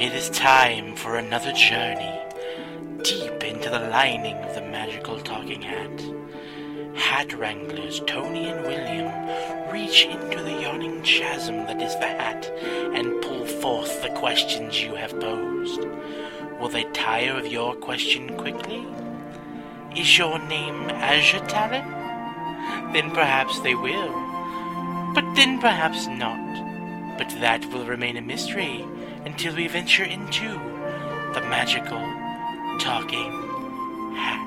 It is time for another journey deep into the lining of the magical talking hat. Hat wranglers Tony and William reach into the yawning chasm that is the hat and pull forth the questions you have posed. Will they tire of your question quickly? Is your name Azure Talon? Then perhaps they will, but then perhaps not. But that will remain a mystery until we venture into the magical talking hat.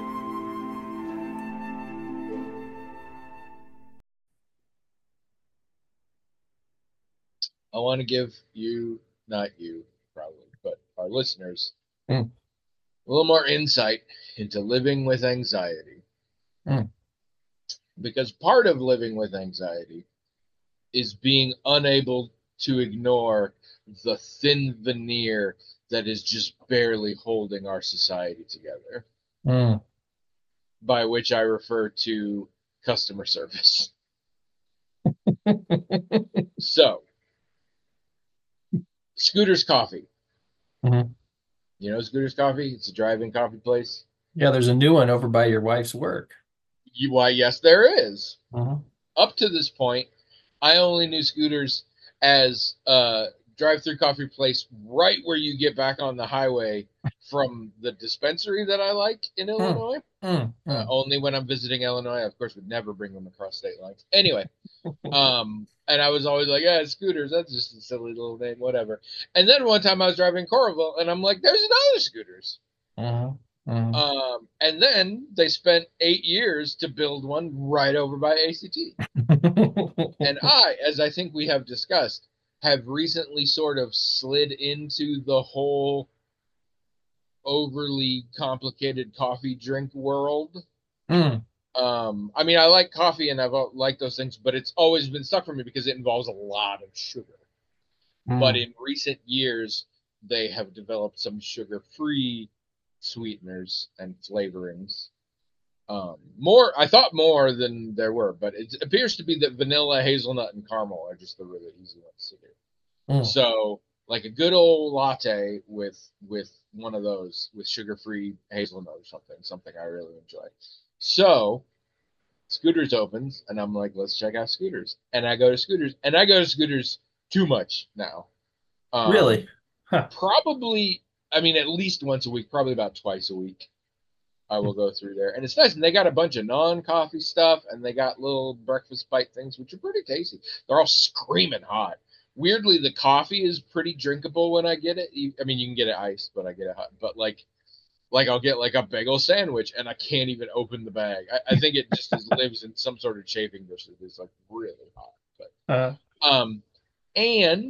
I want to give you, not you probably, but our listeners, Mm. a little more insight into living with anxiety. Mm. Because part of living with anxiety is being unable to ignore the thin veneer that is just barely holding our society together, Mm. by which I refer to customer service. So, Scooter's Coffee. Mhm. You know Scooter's Coffee? It's a drive-in coffee place. Yeah, there's a new one over by your wife's work. Why, yes, there is. Mhm. Up to this point, I only knew Scooters as a drive-through coffee place right where you get back on the highway from the dispensary that I like in Mm. Illinois. Mm. Mm. Only when I'm visiting Illinois, I, of course, would never bring them across state lines. Anyway, and I was always like, yeah, Scooters, that's just a silly little name, whatever. And then one time I was driving Coralville, and I'm like, there's another Scooters. Mhm. Mhm. And then they spent 8 years to build one right over by ACT. And I, as I think we have discussed, have recently sort of slid into the whole overly complicated coffee drink world. Mm. I mean, I like coffee and I've liked those things, but it's always been stuck for me because it involves a lot of sugar. But Mm. in recent years, they have developed some sugar-free sweeteners and flavorings. I thought more than there were, but it appears to be that vanilla, hazelnut, and caramel are just the really easy ones to do. Mm. So, like a good old latte with one of those with sugar-free hazelnut or something I really enjoy. So, Scooters opens, and I'm like, let's check out Scooters. And I go to Scooters, and I go to Scooters too much now. Really? Um, Huh. Probably, I mean, at least once a week, probably about twice a week. I will go through there. And it's nice. And they got a bunch of non-coffee stuff, and they got little breakfast bite things, which are pretty tasty. They're all screaming hot. Weirdly, the coffee is pretty drinkable when I get it. I mean, you can get it iced, but I get it hot. But like I'll get like a bagel sandwich, and I can't even open the bag. I think it just lives in some sort of chafing dish that is like really hot. Uh, But and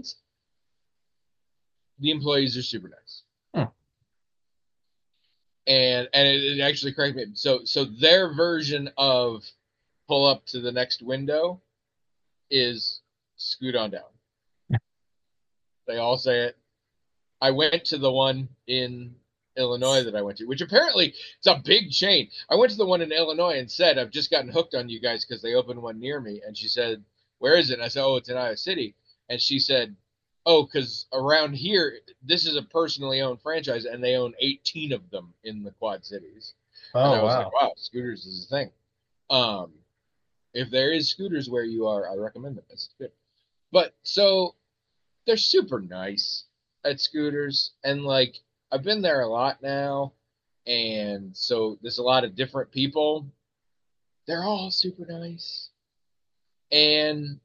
the employees are super nice. hmm. And it actually cracked me. So their version of pull up to the next window is scoot on down. They all say it. I went to the one in Illinois that I went to, which apparently it's a big chain. I went to the one in Illinois and said, I've just gotten hooked on you guys because they opened one near me. And she said, where is it? And I said, oh, it's in Iowa City. And she said, oh, because around here, this is a personally owned franchise and they own 18 of them in the Quad Cities. And Oh, I was like, wow. wow, Scooters is a thing. Um, if there is Scooters where you are, I recommend them. It's good. But so they're super nice at Scooters, and like I've been there a lot now, and so there's a lot of different people. They're all super nice, and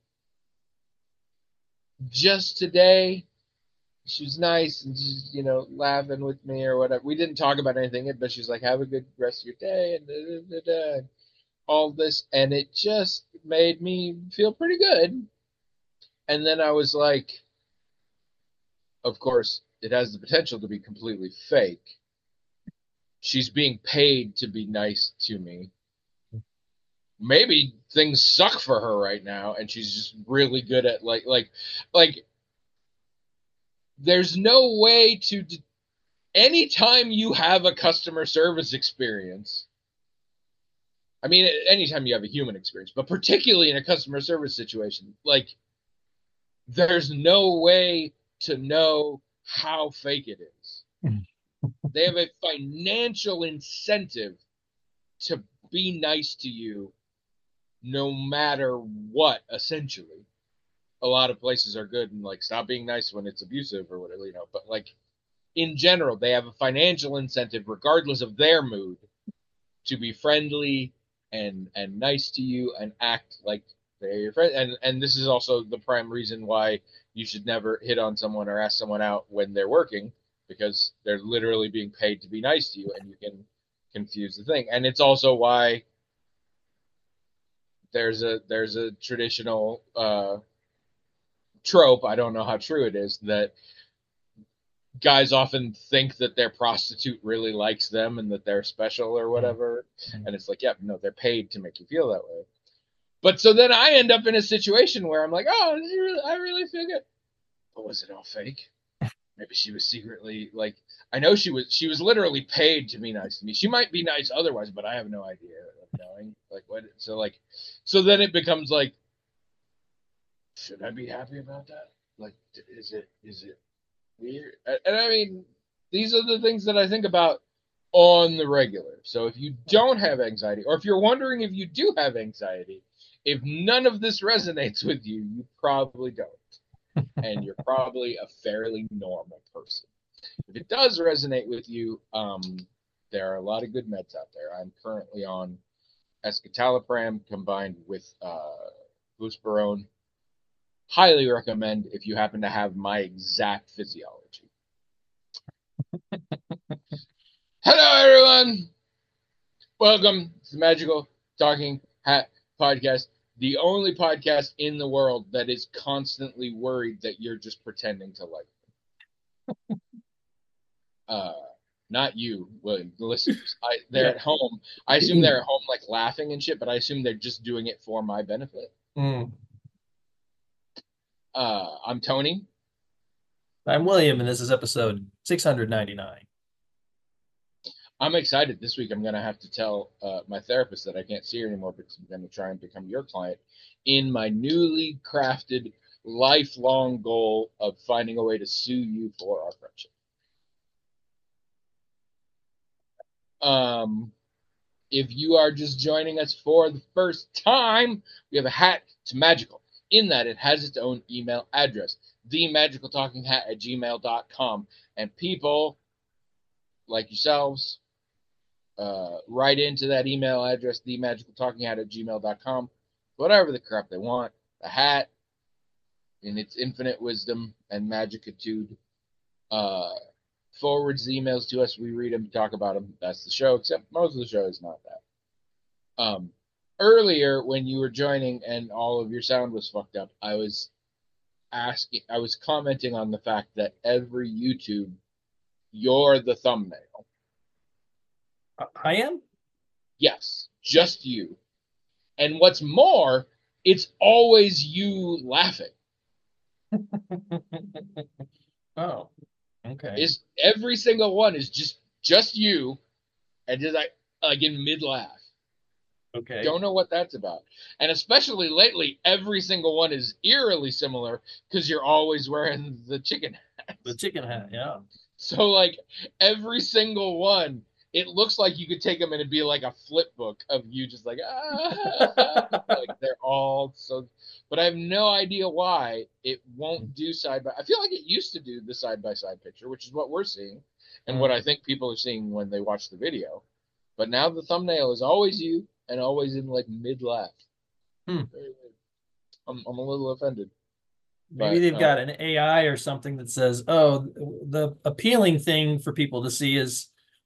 just today she was nice and just laughing with me or whatever. We didn't talk about anything, but she's like, "Have a good rest of your day," and all this, and it just made me feel pretty good. And then I was like, of course, it has the potential to be completely fake. She's being paid to be nice to me. Maybe things suck for her right now, and she's just really good at like. There's no way to. Anytime you have a customer service experience, I mean, anytime you have a human experience, but particularly in a customer service situation, like there's no way to know how fake it is. They have a financial incentive to be nice to you no matter what, essentially. A lot of places are good and like stop being nice when it's abusive or whatever, you know, but like in general, they have a financial incentive, regardless of their mood, to be friendly and nice to you and act like they're your friend. And this is also the prime reason why you should never hit on someone or ask someone out when they're working, because they're literally being paid to be nice to you, and you can confuse the thing. And it's also why there's a traditional trope, I don't know how true it is, that guys often think that their prostitute really likes them and that they're special or whatever. And it's like, yeah, no, they're paid to make you feel that way. But so then I end up in a situation where I'm like, oh, I really feel good. But was it all fake? Maybe she was secretly like, I know she was literally paid to be nice to me. She might be nice otherwise, but I have no idea of knowing. Like what? So then it becomes like, should I be happy about that? Like, is it weird? And I mean, these are the things that I think about on the regular. So if you don't have anxiety, or if you're wondering if you do have anxiety, if none of this resonates with you, you probably don't. And you're probably a fairly normal person. If it does resonate with you, there are a lot of good meds out there. I'm currently on escitalopram combined with buspirone. Highly recommend if you happen to have my exact physiology. Hello, everyone. Welcome to the Magical Talking Hat Podcast, the only podcast in the world that is constantly worried that you're just pretending to like them. Not you, William, the listeners. They're at home. I assume they're at home like laughing and shit, but I assume they're just doing it for my benefit. I'm Tony. I'm William, and this is episode 699. I'm excited. This week I'm going to have to tell my therapist that I can't see her anymore because I'm going to try and become your client in my newly crafted lifelong goal of finding a way to sue you for our friendship. If you are just joining us for the first time, we have a hat. It's magical. In that, it has its own email address, themagicaltalkinghat@gmail.com. And people like yourselves write into that email address, themagicaltalkinghat@gmail.com, whatever the crap they want. The hat, in its infinite wisdom and magicitude, forwards the emails to us. We read them, talk about them. That's the show, except most of the show is not that. Earlier, when you were joining and all of your sound was fucked up, I was commenting on the fact that every YouTube, you're the thumbnail. I am? Yes, just you. And what's more, it's always you laughing. Oh, okay. Every single one is just you, and just like in mid laugh. Okay. Don't know what that's about. And especially lately, every single one is eerily similar because you're always wearing the chicken hat. The chicken hat, yeah. So like every single one, it looks like you could take them and it'd be like a flip book of you just like, like they're all so, but I have no idea why it won't do side by. I feel like it used to do the side by side picture, which is what we're seeing and what I think people are seeing when they watch the video. But now the thumbnail is always you and always in like mid laugh. I'm a little offended. Maybe they've got an AI or something that says, oh, the appealing thing for people to see is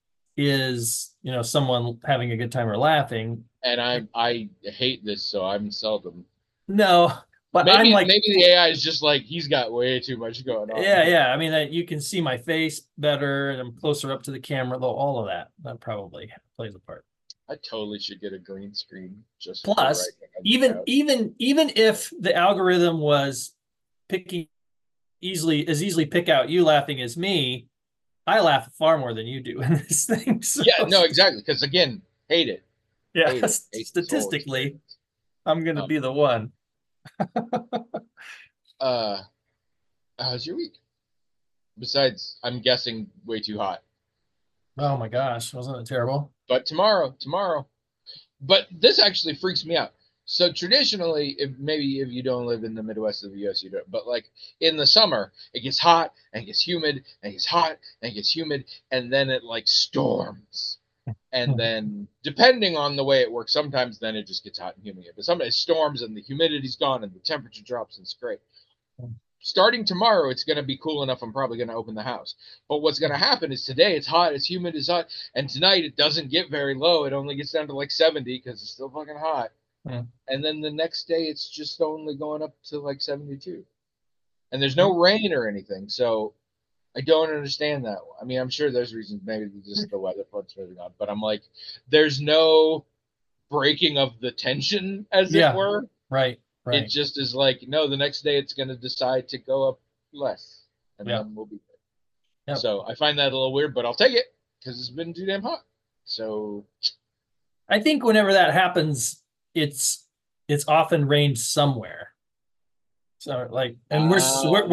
someone having a good time or laughing. And I hate this, so I'm seldom. No, but maybe the AI is just like, he's got way too much going on. Yeah. I mean, you can see my face better and I'm closer up to the camera, though. All of that probably plays a part. I totally should get a green screen just plus even if the algorithm was picking easily pick out you laughing as me, I laugh far more than you do in this thing. So. Yeah, no, exactly. Because again, hate it. Yeah, hate statistically, I'm gonna be the one. How's your week? Besides, I'm guessing way too hot. Oh my gosh, wasn't it terrible? But tomorrow. But this actually freaks me out. So traditionally, if you don't live in the Midwest of the U.S., you don't. But like in the summer, it gets hot and it gets humid and it gets hot and it gets humid, and then it like storms. And then depending on the way it works, sometimes then it just gets hot and humid. But sometimes it storms and the humidity's gone and the temperature drops and it's great. Starting tomorrow, it's going to be cool enough. I'm probably going to open the house. But what's going to happen is today it's hot, it's humid, it's hot, and tonight it doesn't get very low. It only gets down to like 70 because it's still fucking hot. And then the next day it's just only going up to like 72. And there's no rain or anything. So I don't understand that. I mean, I'm sure there's reasons. Maybe just the weather front's moving on. But I'm like, there's no breaking of the tension, as it were. Right. It just is like, no, the next day it's going to decide to go up less. And then we'll be good. Yep. So I find that a little weird, but I'll take it because it's been too damn hot. So I think whenever that happens, it's often rained somewhere. So like, and we're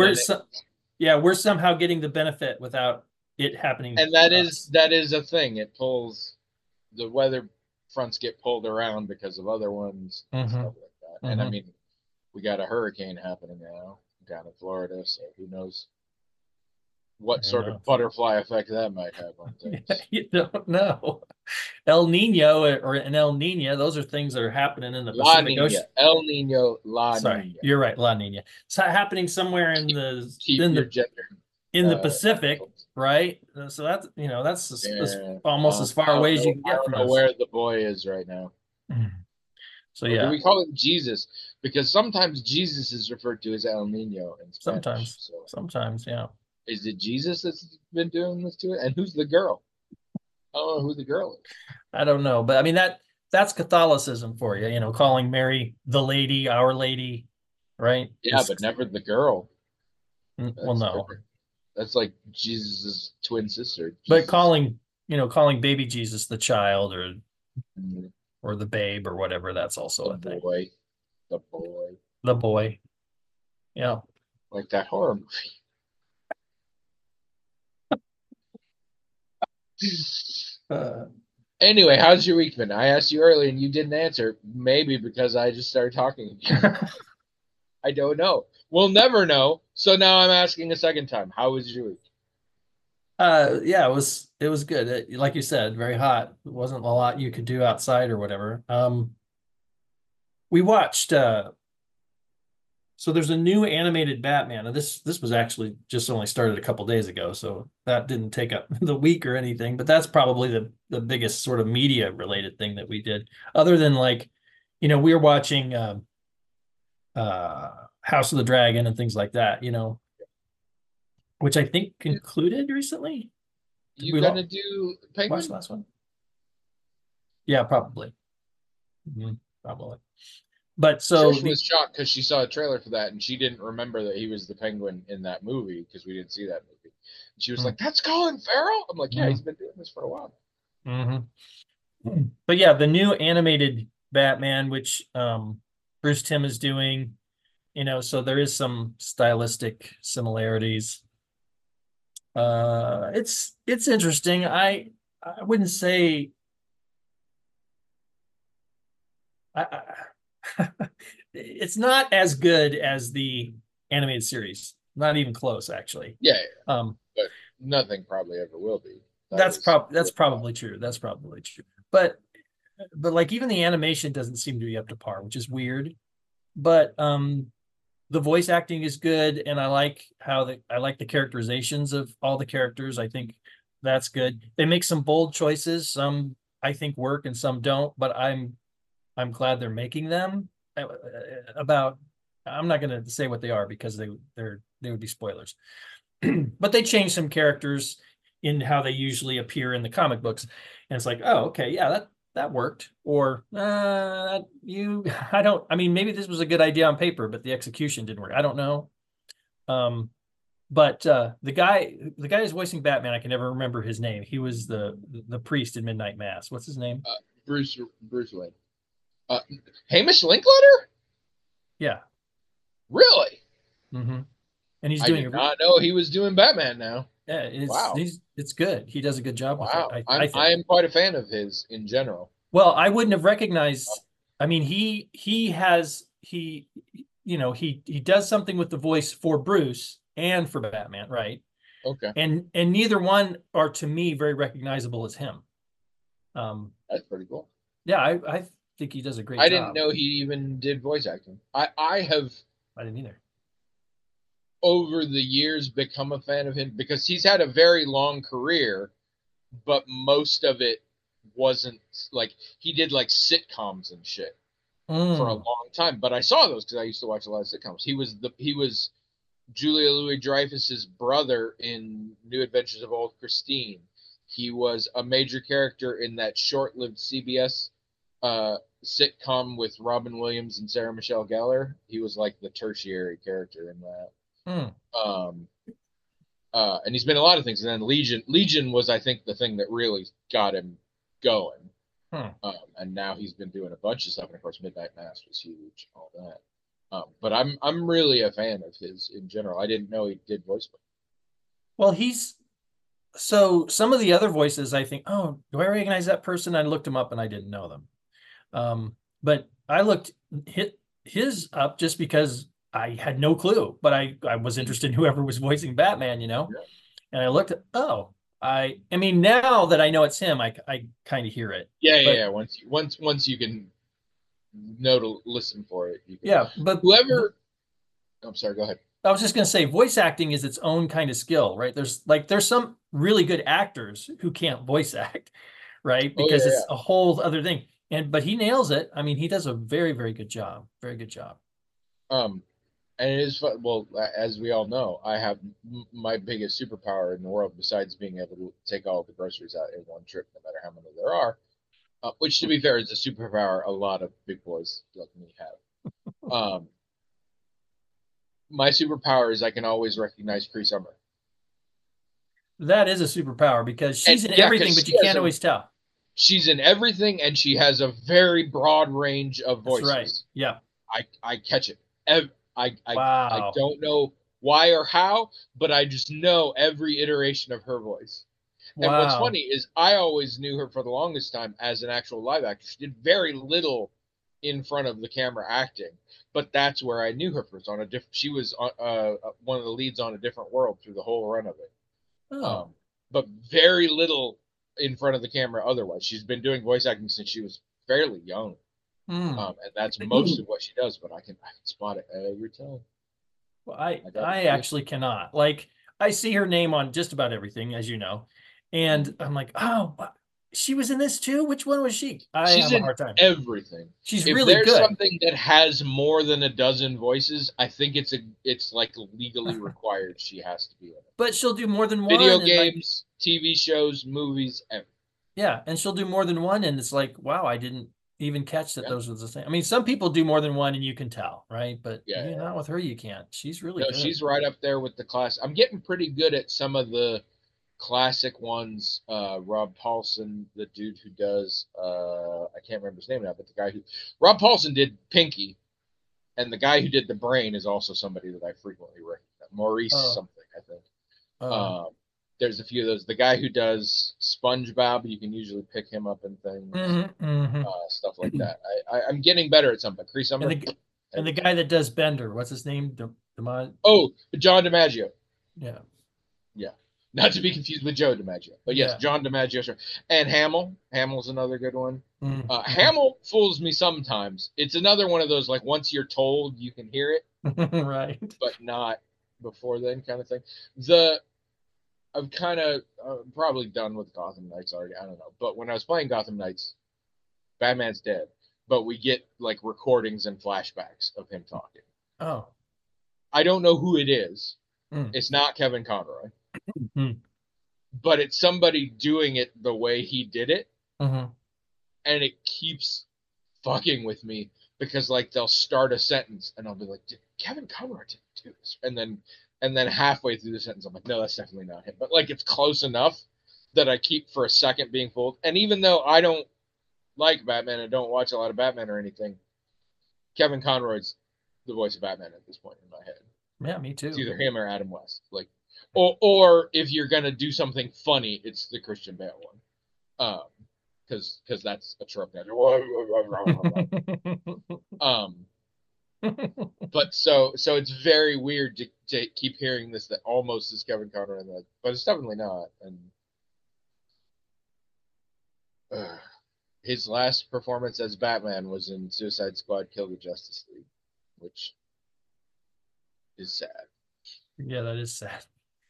somehow getting the benefit without it happening. And that is a thing. It pulls, the weather fronts get pulled around because of other ones and stuff like that. And I mean, we got a hurricane happening now down in Florida, so who knows what sort of butterfly effect that might have on things. You don't know. El Nino or an El Nina, those are things that are happening in the Pacific Ocean. El Nino, La Nina. You're right, La Nina. It's happening somewhere in the Pacific, right? So that's that's almost as far away as you can get from us. I don't know where the boy is right now. So yeah, do we call it Jesus? Because sometimes Jesus is referred to as El Nino in Spanish. Sometimes, yeah. Is it Jesus that's been doing this to it? And who's the girl? I don't know who the girl is. I don't know, but I mean that's Catholicism for you. You know, calling Mary the Lady, Our Lady, right? Yeah, but never the girl. Well, no. Different. That's like Jesus' twin sister. Jesus. But calling baby Jesus the child or the babe or whatever, that's also a thing. The boy. Yeah. Like that horror movie. Anyway, how's your week been? I asked you earlier and you didn't answer. Maybe because I just started talking again. I don't know. We'll never know. So now I'm asking a second time. How was your week? Yeah, it was good. Like you said, very hot. It wasn't a lot you could do outside or whatever. We watched so there's a new animated Batman, and this was actually just only started a couple days ago, so that didn't take up the week or anything, but that's probably the biggest sort of media related thing that we did, other than like, we were watching House of the Dragon and things like that, which I think concluded recently. You gonna do Penguin? Watch the last one? Yeah, probably. Probably. But so she was shocked because she saw a trailer for that and she didn't remember that he was the Penguin in that movie because we didn't see that movie. And she was like, "That's Colin Farrell." I'm like, "Yeah, he's been doing this for a while." But yeah, the new animated Batman, which Bruce Timm is doing, so there is some stylistic similarities. It's interesting. I wouldn't say it's not as good as the animated series. Not even close, actually. Yeah. But nothing probably ever will be. That's probably true. That's probably true. But like even the animation doesn't seem to be up to par, which is weird. But the voice acting is good, and I like the characterizations of all the characters. I think that's good. They make some bold choices. Some I think work and some don't, but I'm glad they're making them. I'm not going to say what they are because they would be spoilers. But they changed some characters in how they usually appear in the comic books, and it's like, oh, okay, yeah, that worked. Or I mean, maybe this was a good idea on paper, but the execution didn't work. I don't know. But the guy who's voicing Batman, I can never remember his name. He was the priest in Midnight Mass. What's his name? Bruce Wayne. Hamish Linklater? Yeah. Really? and he's I doing did not know he was doing Batman now. yeah, Wow. it's good. He does a good job with it. Wow. I I think. am quite a fan of his in general. Well, I wouldn't have recognized. I mean, he does something with the voice for Bruce and for Batman, right? Okay. And neither one are to me very recognizable as him. That's pretty cool. Yeah, I think he does a great I job. didn't know he even did voice acting. I have I didn't either. over the years become a fan of him because he's had a very long career, but most of it wasn't like he did like sitcoms and shit for a long time. But I saw those because I used to watch a lot of sitcoms. He was Julia Louis Dreyfus's brother in New Adventures of Old Christine. He was a major character in that short-lived CBS sitcom with Robin Williams and Sarah Michelle Gellar. He was like the tertiary character in that. Um, and he's been in a lot of things. And then Legion was, I think, the thing that really got him going. And now he's been doing a bunch of stuff. And of course, Midnight Mass was huge, all that. But I'm really a fan of his in general. I didn't know he did voice work. Well, so some of the other voices, I think, oh, do I recognize that person? I looked him up and I didn't know them. But I looked his up just because I had no clue, but I was interested in whoever was voicing Batman, Yeah. And I looked at, I mean, now that I know it's him, I kind of hear it. Yeah. Once you can know to listen for it. You can. Yeah, but whoever. I'm sorry. Go ahead. I was just going to say, voice acting is its own kind of skill, right? There's some really good actors who can't voice act, right? Because it's a whole other thing. But he nails it. I mean, he does a very, very good job. Very good job. And it is fun. Well, as we all know, I have my biggest superpower in the world besides being able to take all the groceries out in one trip, no matter how many there are. Which, to be fair, is a superpower a lot of big boys like me have. My superpower is I can always recognize Cree Summer. That is a superpower because she's in everything, but you can't always tell. She's in everything, and she has a very broad range of voices. That's right. Yeah. I catch it. I don't know why or how, but I just know every iteration of her voice. Wow. And what's funny is I always knew her for the longest time as an actual live actor. She did very little in front of the camera acting, but that's where I knew her first. She was one of the leads on A Different World through the whole run of it. But very little in front of the camera otherwise. She's been doing voice acting since she was fairly young. And that's most of what she does, but I can spot it every time. Well, I actually cannot. Like, I see her name on just about everything, as you know, and I'm like, oh, she was in this too? Which one was she? She's have a hard time. Everything. She's really good. If there's something that has more than a dozen voices, I think it's like legally required she has to be in it. But she'll do more than one. Video games, TV shows, movies, everything. Yeah, and she'll do more than one, and it's like, wow, I didn't even catch that those were the same. I mean, some people do more than one and you can tell, right? But not with her, you can't. She's really good. She's right up there with the class. I'm getting pretty good at some of the classic ones. Rob Paulson, the dude who does I can't remember his name now, but the guy who Rob Paulson did Pinky, and the guy who did the Brain is also somebody that I frequently recognize. Maurice something, I think. There's a few of those. The guy who does SpongeBob, you can usually pick him up in things, stuff like that. I'm getting better at something. Cree Summer. And the guy that does Bender, what's his name? John DiMaggio. Yeah. Yeah. Not to be confused with Joe DiMaggio. But yes, John DiMaggio. Sure. And Hamill. Hamill's another good one. Hamill fools me sometimes. It's another one of those, like, once you're told, you can hear it. Right. But not before then kind of thing. I'm kind of probably done with Gotham Knights already. I don't know. But when I was playing Gotham Knights, Batman's dead. But we get, like, recordings and flashbacks of him talking. Oh. I don't know who it is. It's not Kevin Conroy. But it's somebody doing it the way he did it. And it keeps fucking with me because, like, they'll start a sentence and I'll be like, Kevin Conroy didn't do this. And then halfway through the sentence, I'm like, no, that's definitely not him. But, like, it's close enough that I keep for a second being fooled. And even though I don't like Batman and don't watch a lot of Batman or anything, Kevin Conroy's the voice of Batman at this point in my head. Yeah, me It's too. either him or Adam West. Like, or if you're gonna do something funny, it's the Christian Bale one. Because that's a trope. Um, but so it's very weird to keep hearing this that almost is Kevin Conroy, and like, but it's definitely not. And his last performance as Batman was in Suicide Squad: Kill the Justice League, which is sad. Yeah, that is sad.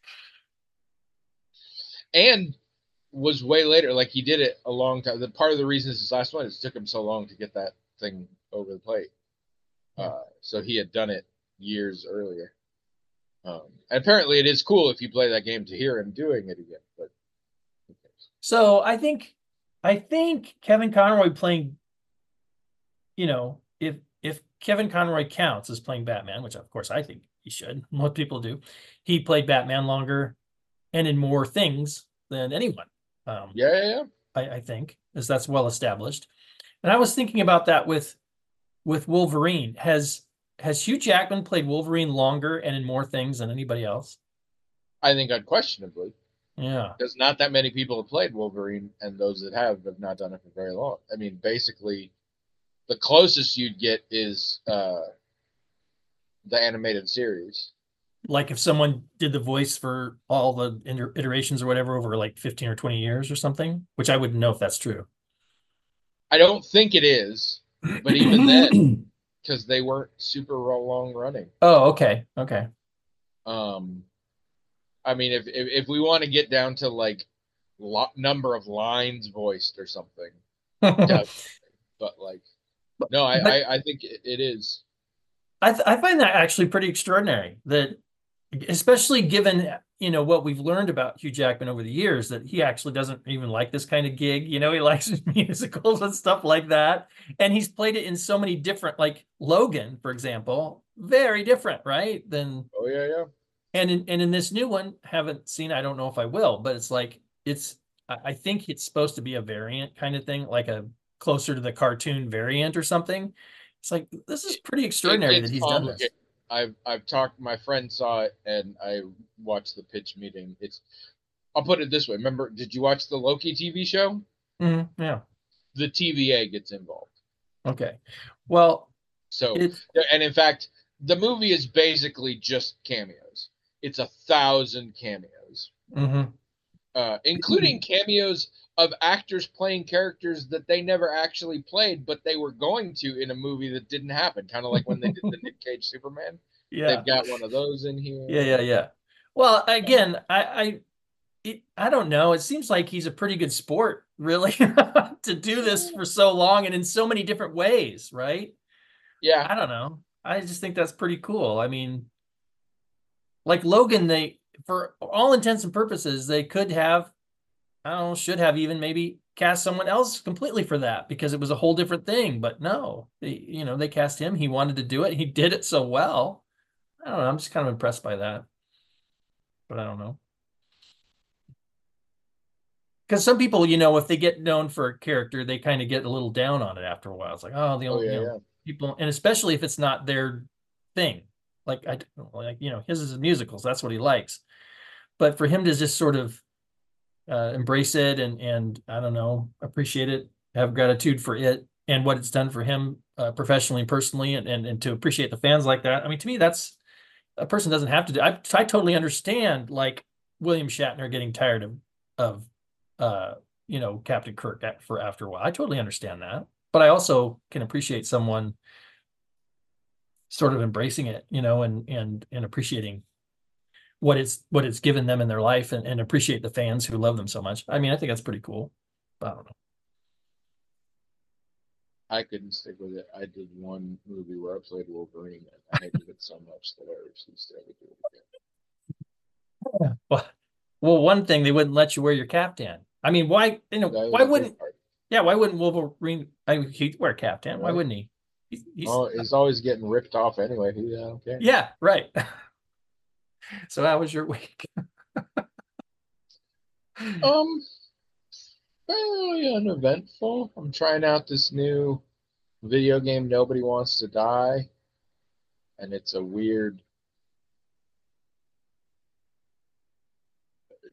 And was way later. Like he did it a long time. The part of the reason his last one is it took him so long to get that thing over the plate. So he had done it years earlier. And apparently, it is cool if you play that game to hear him doing it again. But so I think Kevin Conroy playing, if Kevin Conroy counts as playing Batman, which of course I think he should, most people do, he played Batman longer and in more things than anyone. Yeah. I think, as that's well established. And I was thinking about that with Wolverine. Has Hugh Jackman played Wolverine longer and in more things than anybody else? I think unquestionably. Yeah. Because not that many people have played Wolverine, and those that have not done it for very long. I mean, basically, the closest you'd get is the animated series. Like if someone did the voice for all the iterations or whatever over like 15 or 20 years or something, which I wouldn't know if that's true. I don't think it is, but even then, because they weren't super long running. Oh, okay. Okay. I mean, if we want to get down to like number of lines voiced or something, but like, no, I think it is. I find that actually pretty extraordinary that, especially given, what we've learned about Hugh Jackman over the years, that he actually doesn't even like this kind of gig. He likes musicals and stuff like that. And he's played it in so many different, like Logan, for example, very different, right? Oh yeah. And in this new one, haven't seen, I don't know if I will, but it's like, I think it's supposed to be a variant kind of thing, like a closer to the cartoon variant or something. It's like, this is pretty extraordinary that he's done this. I've talked. My friend saw it, and I watched the pitch meeting. I'll put it this way. Remember, did you watch the Loki TV show? Mm-hmm, yeah. The TVA gets involved. Okay. Well, and in fact, the movie is basically just cameos. It's 1,000 cameos, including cameos of actors playing characters that they never actually played, but they were going to in a movie that didn't happen. Kind of like when they did the Nick Cage Superman. Yeah, they've got one of those in here. Yeah. Well, again, I don't know. It seems like he's a pretty good sport, really, to do this for so long and in so many different ways, right? Yeah. I don't know. I just think that's pretty cool. I mean, like Logan, for all intents and purposes, they could have, I don't know, should have even maybe cast someone else completely for that because it was a whole different thing. But no, they cast him. He wanted to do it. He did it so well. I don't know. I'm just kind of impressed by that. But I don't know. Because some people, if they get known for a character, they kind of get a little down on it after a while. It's like, oh, people, and especially if it's not their thing. Like his is musicals. That's what he likes. But for him to just sort of embrace it and I don't know, appreciate it, have gratitude for it and what it's done for him professionally and personally, and to appreciate the fans like that. I mean, to me, that's a person doesn't have to do. I totally understand like William Shatner getting tired of Captain Kirk for after a while. I totally understand that, but I also can appreciate someone sort of embracing it, and appreciating what it's given them in their life, and appreciate the fans who love them so much. I mean, I think that's pretty cool. But I don't know. I couldn't stick with it. I did one movie where I played Wolverine, and I hated it so much that I refused to ever do it again. Well, one thing, they wouldn't let you wear your caftan. I mean, why? Why wouldn't? Yeah, why wouldn't Wolverine? He'd wear a caftan. Right. Why wouldn't he? He's always getting ripped off anyway. Okay. Yeah, right. So how was your week? Very uneventful. I'm trying out this new video game, Nobody Wants to Die, and it's a weird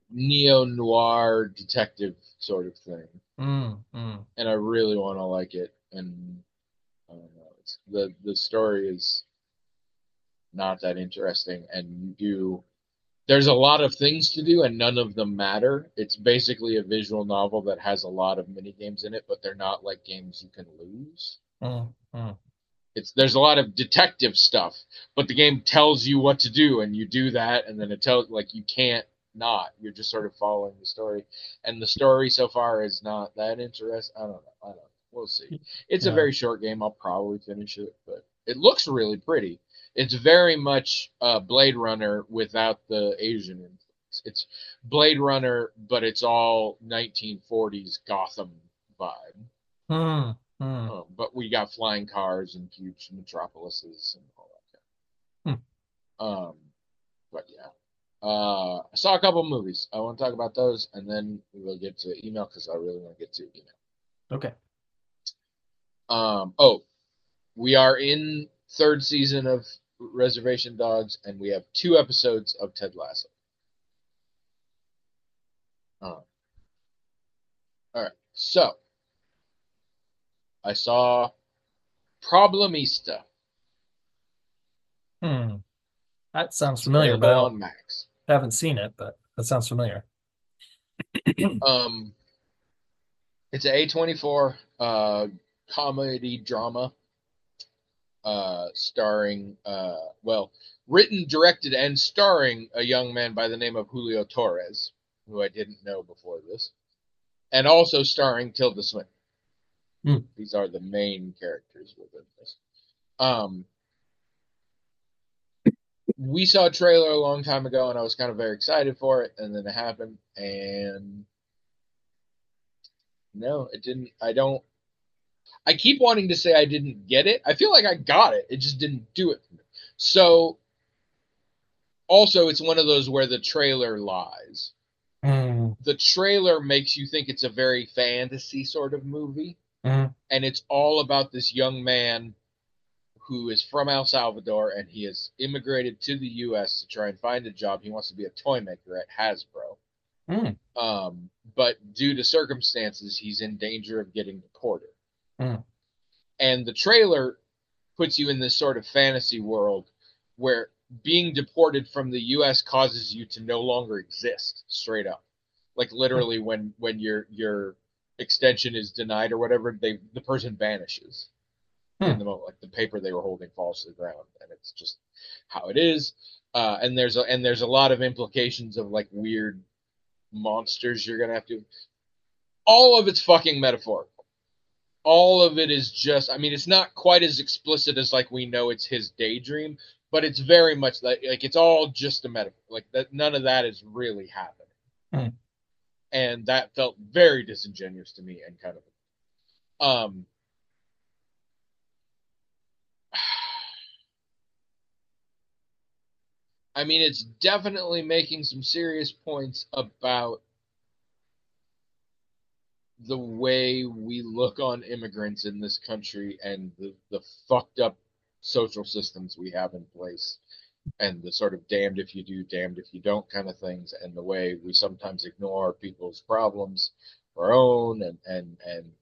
neo-noir detective sort of thing. Mm. And I really want to like it. And I don't know, the story is not that interesting, and there's a lot of things to do and none of them matter. It's basically a visual novel that has a lot of mini games in it, but they're not like games you can lose. Mm. There's a lot of detective stuff, but the game tells you what to do and you do that, and then it tells, like, you can't not. You're just sort of following the story. And the story so far is not that interesting. I don't know. We'll see. It's a Yeah. very short game. I'll probably finish it, but it looks really pretty. It's very much Blade Runner without the Asian influence. It's Blade Runner, but it's all 1940s Gotham vibe. Mm. But we got flying cars and huge metropolises and all that. Hmm. But yeah. I saw a couple movies. I want to talk about those, and then we will get to email because I really want to get to email. Okay. Oh, we are in third season of Reservation Dogs, and we have 2 episodes of Ted Lasso. All right. So I saw Problemista. That sounds It's familiar, but available on Max. I haven't seen it, but that sounds familiar. It's an A24 comedy drama starring, written, directed, and starring a young man by the name of Julio Torres, who I didn't know before this, and also starring Tilda Swinton. These are the main characters within this. We saw a trailer a long time ago, and I was kind of very excited for it, and then it happened, and no, it didn't. I keep wanting to say I didn't get it. I feel like I got it. It just didn't do it for me. So, also, it's one of those where the trailer lies. The trailer makes you think it's a very fantasy sort of movie, and it's all about this young man who is from El Salvador, and he has immigrated to the U.S. to try and find a job. He wants to be a toy maker at Hasbro. But due to circumstances, he's in danger of getting deported. And the trailer puts you in this sort of fantasy world where being deported from the U.S. causes you to no longer exist, straight up. Like, literally, when your extension is denied or whatever, the person vanishes in the moment. Like, the paper they were holding falls to the ground, and it's just how it is. And there's a lot of implications of, like, weird monsters you're gonna have to. All of it's fucking metaphorical. All of it is just, I mean, it's not quite as explicit as, like, we know it's his daydream, but it's very much like it's all just a metaphor. Like, that, none of that is really happening. And that felt very disingenuous to me, and kind of I mean, it's definitely making some serious points about the way we look on immigrants in this country, and the fucked up social systems we have in place, and the sort of damned if you do, damned if you don't kind of things, and the way we sometimes ignore people's problems for our own, and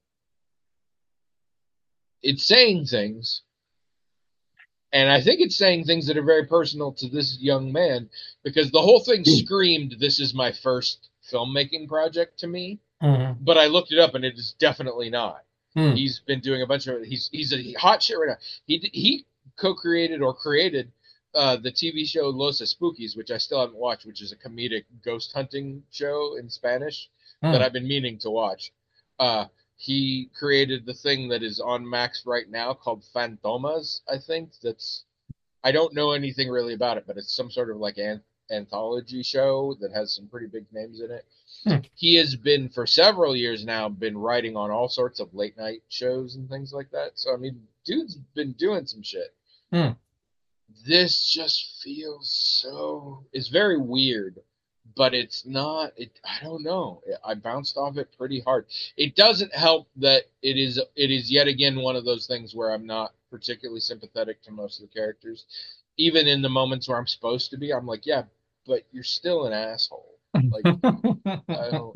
it's saying things. And I think it's saying things that are very personal to this young man, because the whole thing screamed, "This is my first filmmaking project" to me. But I looked it up, and it is definitely not. He's been doing a bunch of. He's a hot shit right now. He co-created or created the TV show Los Spookies, which I still haven't watched, which is a comedic ghost hunting show in Spanish that I've been meaning to watch. He created the thing that is on Max right now called Fantomas, I think. I don't know anything really about it, but it's some sort of like anthology show that has some pretty big names in it. He has been, for several years now, been writing on all sorts of late night shows and things like that. So, I mean, dude's been doing some shit. This just feels it's very weird, but it's not, I don't know. I bounced off it pretty hard. It doesn't help that it is yet again one of those things where I'm not particularly sympathetic to most of the characters. Even in the moments where I'm supposed to be, I'm like, yeah, but you're still an asshole. Like, I don't.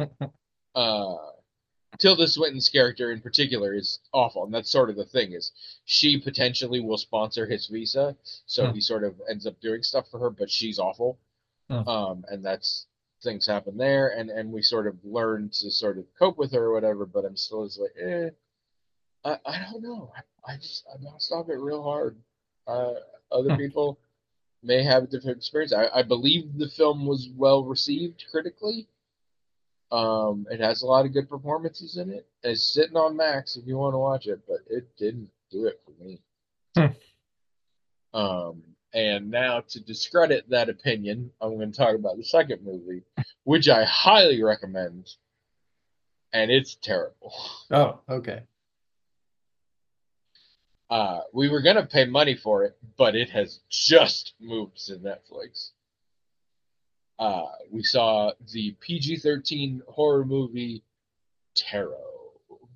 Tilda Swinton's character in particular is awful, and that's sort of the thing is she potentially will sponsor his visa, so he sort of ends up doing stuff for her, but she's awful. And that's things happen there, and we sort of learn to sort of cope with her or whatever. But I'm still just like, I don't know. I bounced off it real hard. Other people may have a different experience. I believe the film was well received critically. It has a lot of good performances in it. It's sitting on Max if you want to watch it, but it didn't do it for me. And now to discredit that opinion, I'm going to talk about the second movie, which I highly recommend, and it's terrible. Oh, okay. We were going to pay money for it, but it has just moved to Netflix. We saw the PG-13 horror movie Tarot.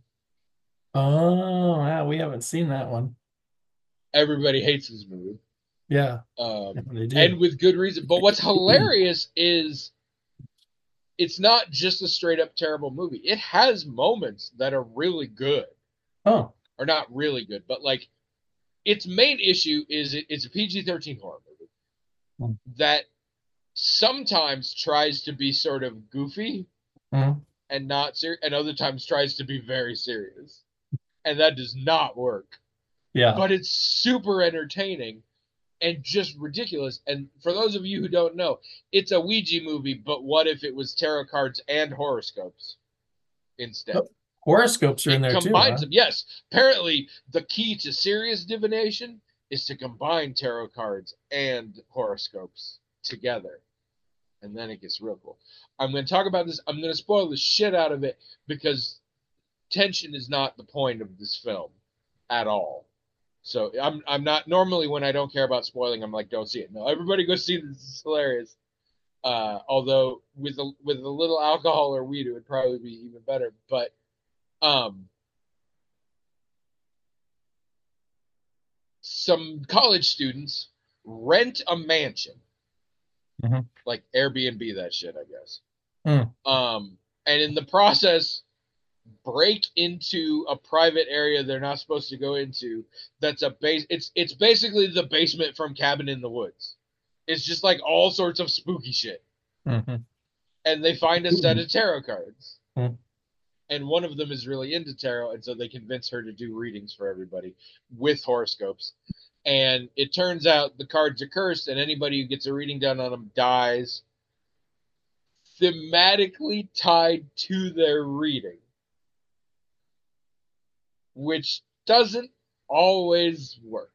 Oh, yeah, we haven't seen that one. Everybody hates this movie. Yeah, they do. And with good reason. But what's hilarious is it's not just a straight up terrible movie. It has moments that are really good. Oh. Or not really good, but like its main issue is it's a PG-13 horror movie that sometimes tries to be sort of goofy and not serious, and other times tries to be very serious. And that does not work. Yeah. But it's super entertaining and just ridiculous. And for those of you who don't know, it's a Ouija movie, but what if it was tarot cards and horoscopes instead? Horoscopes are in there too. Combines them, yes. Apparently, the key to serious divination is to combine tarot cards and horoscopes together. And then it gets real cool. I'm going to talk about this. I'm going to spoil the shit out of it because tension is not the point of this film at all. So I'm not normally when I don't care about spoiling, I'm like, don't see it. No, everybody go see this. It's hilarious. Although with a little alcohol or weed, it would probably be even better. But some college students rent a mansion, like Airbnb that shit, I guess. And in the process, break into a private area they're not supposed to go into. That's a base. It's basically the basement from Cabin in the Woods. It's just like all sorts of spooky shit. And they find a set of tarot cards. And one of them is really into tarot, and so they convince her to do readings for everybody with horoscopes. And it turns out the cards are cursed, and anybody who gets a reading done on them dies. Thematically tied to their reading, which doesn't always work.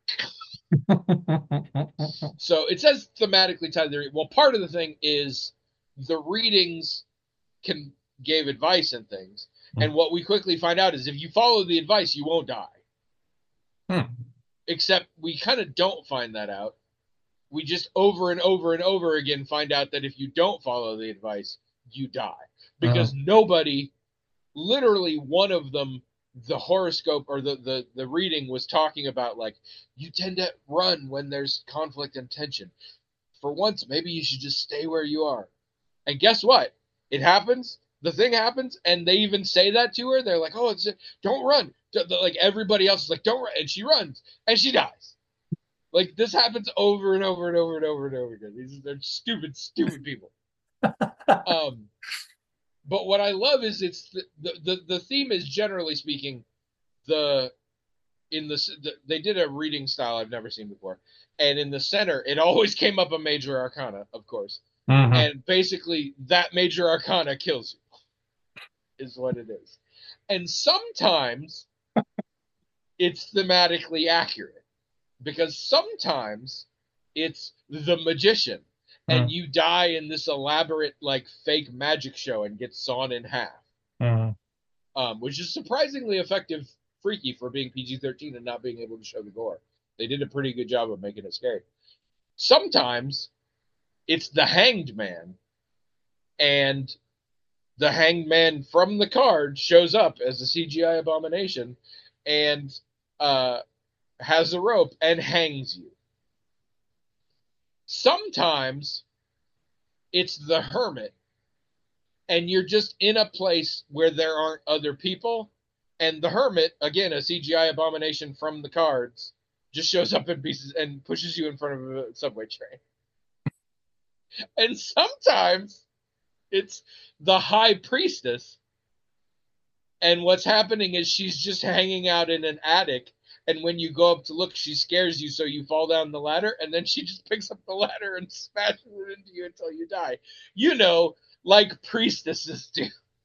So it says thematically tied to their reading. Well, part of the thing is the readings gave advice and things. And what we quickly find out is if you follow the advice, you won't die. Except we kind of don't find that out. We just over and over and over again find out that if you don't follow the advice, you die. Because nobody, literally one of them, the horoscope or the reading was talking about, like, you tend to run when there's conflict and tension. For once, maybe you should just stay where you are. And guess what? It happens. The thing happens, and they even say that to her. They're like, "Oh, don't run!" Like everybody else is like, "Don't run," and she runs, and she dies. Like this happens over and over and over and over and over again. They're stupid, stupid people. But what I love is it's the theme is generally speaking they did a reading style I've never seen before, and in the center it always came up a major arcana, of course, and basically that major arcana kills you. Is what it is. And sometimes it's thematically accurate because sometimes it's the magician and you die in this elaborate like fake magic show and get sawn in half, which is surprisingly effective, freaky for being PG-13 and not being able to show the gore. They did a pretty good job of making it scary. Sometimes it's the hanged man, and the hanged man from the card shows up as a CGI abomination and has a rope and hangs you. Sometimes it's the hermit, and you're just in a place where there aren't other people, and the hermit, again a CGI abomination from the cards, just shows up in pieces and pushes you in front of a subway train. And sometimes it's the high priestess, and what's happening is she's just hanging out in an attic, and when you go up to look, she scares you, so you fall down the ladder, and then she just picks up the ladder and smashes it into you until you die. You know, like priestesses do.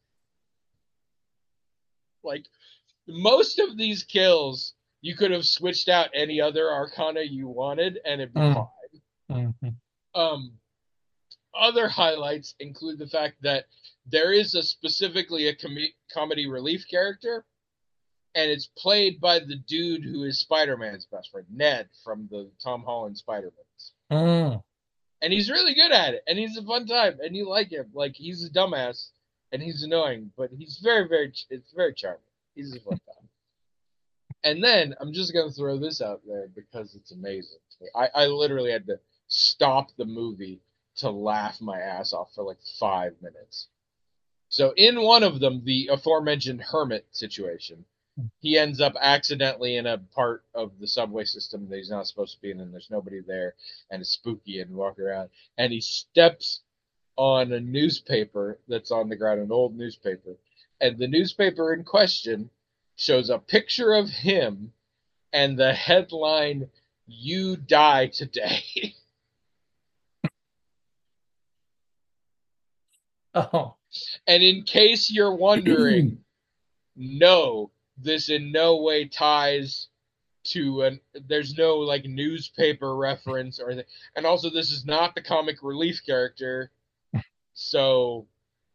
Like, most of these kills, you could have switched out any other arcana you wanted, and it'd be fine. Mm-hmm. Other highlights include the fact that there is specifically a comedy relief character, and it's played by the dude who is Spider-Man's best friend, Ned, from the Tom Holland Spider-Mans. Mm. And he's really good at it, and he's a fun time, and you like him. Like, he's a dumbass, and he's annoying, but he's it's very charming. He's a fun time. And then, I'm just going to throw this out there because it's amazing. I literally had to stop the movie to laugh my ass off for like 5 minutes. So in one of them, the aforementioned hermit situation, he ends up accidentally in a part of the subway system that he's not supposed to be in, and there's nobody there, and it's spooky, and walk around, and he steps on a newspaper that's on the ground, an old newspaper, and the newspaper in question shows a picture of him and the headline, "You die today." Oh. And in case you're wondering, no, this in no way ties to there's no like newspaper reference or anything. And also, this is not the comic relief character. So,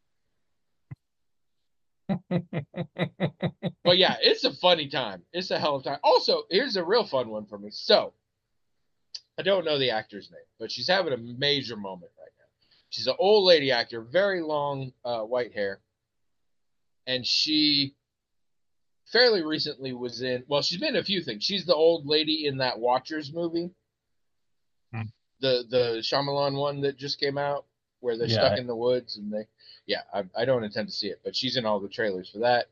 but yeah, it's a funny time. It's a hell of a time. Also, here's a real fun one for me. So, I don't know the actor's name, but she's having a major moment right now. She's an old lady actor, very long white hair. And she fairly recently was in, well, she's been in a few things. She's the old lady in that Watchers movie, the Shyamalan one that just came out, where they're stuck in the woods, and I don't intend to see it, but she's in all the trailers for that.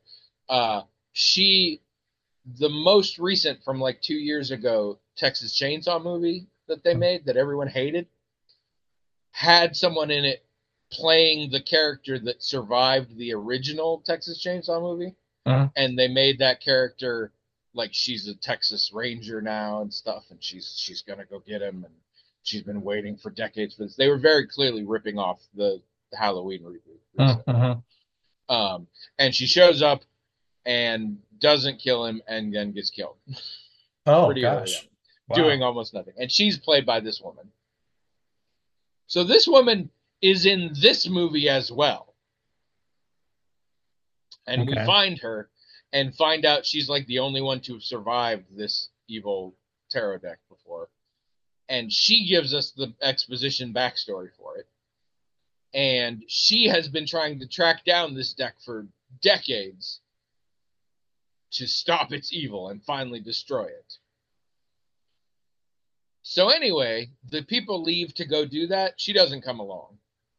The most recent from like 2 years ago, Texas Chainsaw movie that they made that everyone hated, had someone in it playing the character that survived the original Texas Chainsaw movie. And they made that character like she's a Texas Ranger now and stuff, and she's gonna go get him, and she's been waiting for decades for this. They were very clearly ripping off the Halloween reboot. And she shows up and doesn't kill him, and then gets killed. Oh gosh. Wow. Doing almost nothing. And she's played by this woman. So this woman is in this movie as well. And we find her and find out she's like the only one to have survived this evil tarot deck before. And she gives us the exposition backstory for it. And she has been trying to track down this deck for decades to stop its evil and finally destroy it. So anyway, the people leave to go do that. She doesn't come along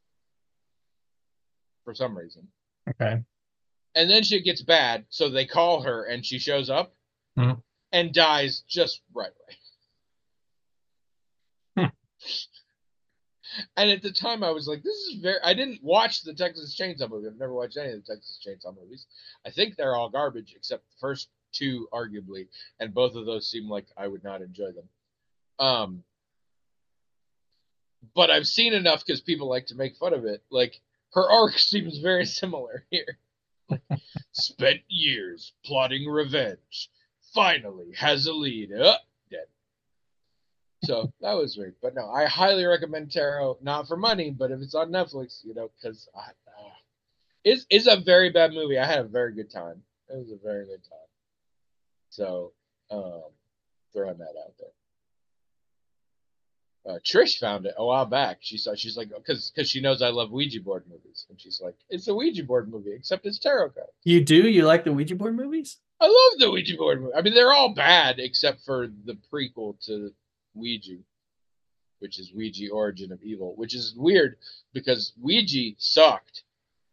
for some reason. Okay. And then shit gets bad, so they call her, and she shows up and dies just right away. And at the time, I was like, this is very... I didn't watch the Texas Chainsaw movie. I've never watched any of the Texas Chainsaw movies. I think they're all garbage, except the first two, arguably, and both of those seem like I would not enjoy them. But I've seen enough because people like to make fun of it. Like, her arc seems very similar here. Spent years plotting revenge. Finally has a lead. Dead. So that was weird. But no, I highly recommend Tarot. Not for money, but if it's on Netflix, because it's a very bad movie. I had a very good time. It was a very good time. So throwing that out there. Trish found it a while back. She's like, because she knows I love Ouija board movies, and she's like, it's a Ouija board movie, except it's tarot cards. You do? You like the Ouija board movies? I love the Ouija board movie. I mean, they're all bad except for the prequel to Ouija, which is Ouija Origin of Evil, which is weird because Ouija sucked,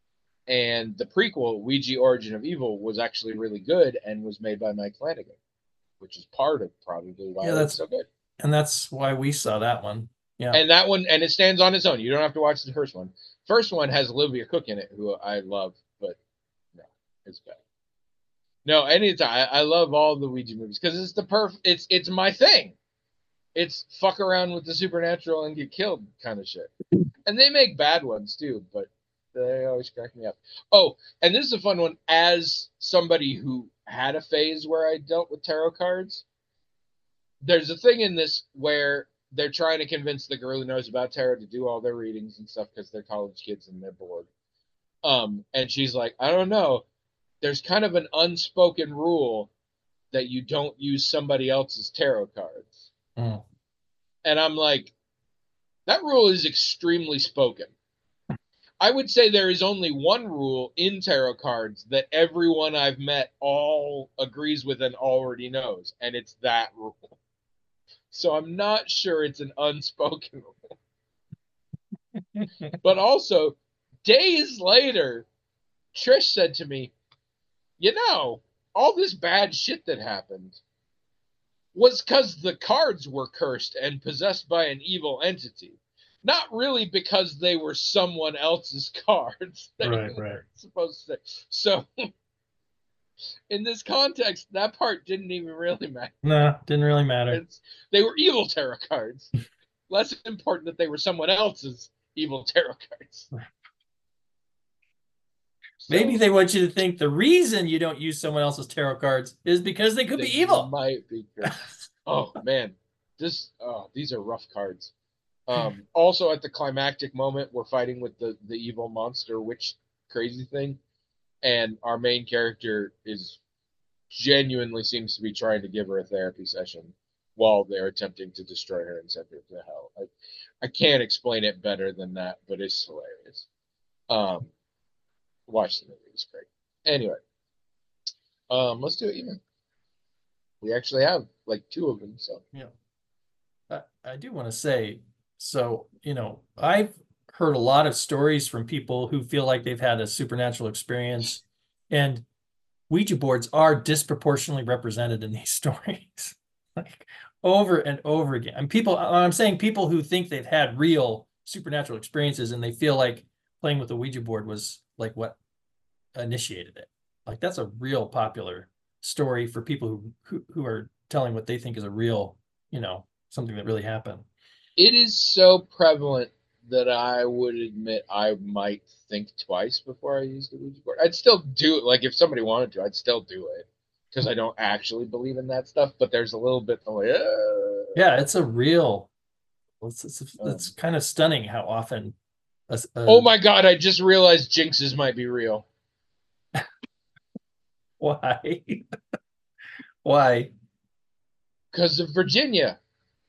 And the prequel, Ouija Origin of Evil, was actually really good and was made by Mike Flanagan, which is part of probably why it's so good. And that's why we saw that one. Yeah. And that one, and it stands on its own. You don't have to watch the first one. First one has Olivia Cook in it, who I love, but no, it's bad. No, anytime. I love all the Ouija movies because it's my thing. It's fuck around with the supernatural and get killed kind of shit. And they make bad ones too, but they always crack me up. Oh, and this is a fun one. As somebody who had a phase where I dealt with tarot cards, there's a thing in this where they're trying to convince the girl who knows about tarot to do all their readings and stuff because they're college kids and they're bored. And she's like, I don't know. There's kind of an unspoken rule that you don't use somebody else's tarot cards. Mm. And I'm like, that rule is extremely spoken. I would say there is only one rule in tarot cards that everyone I've met all agrees with and already knows, and it's that rule. So I'm not sure it's an unspoken rule. But also, days later, Trish said to me, you know, all this bad shit that happened was because the cards were cursed and possessed by an evil entity. Not really because they were someone else's cards. They weren't supposed to. So, in this context, that part didn't even really matter. No, didn't really matter. They were evil tarot cards. Less important that they were someone else's evil tarot cards. So, maybe they want you to think the reason you don't use someone else's tarot cards is because they could be evil. Might be. Oh, man. These are rough cards. Also, at the climactic moment, we're fighting with the evil monster witch crazy thing, and our main character genuinely seems to be trying to give her a therapy session while they're attempting to destroy her and send her to hell. I can't explain it better than that, but it's hilarious. Watch the movie; it's great. Anyway, let's do it even. We actually have like 2 of them, so yeah. I do want to say. So, I've heard a lot of stories from people who feel like they've had a supernatural experience, and Ouija boards are disproportionately represented in these stories, like over and over again. And I'm saying people who think they've had real supernatural experiences and they feel like playing with a Ouija board was like what initiated it. Like that's a real popular story for people who are telling what they think is a real, something that really happened. It is so prevalent that I would admit I might think twice before I use the Ouija board. I'd still do it. Like if somebody wanted to, I'd still do it because I don't actually believe in that stuff. But there's a little bit of like, yeah, it's a real. It's kind of stunning how often. Oh my God! I just realized jinxes might be real. Why? Why? Because of Virginia.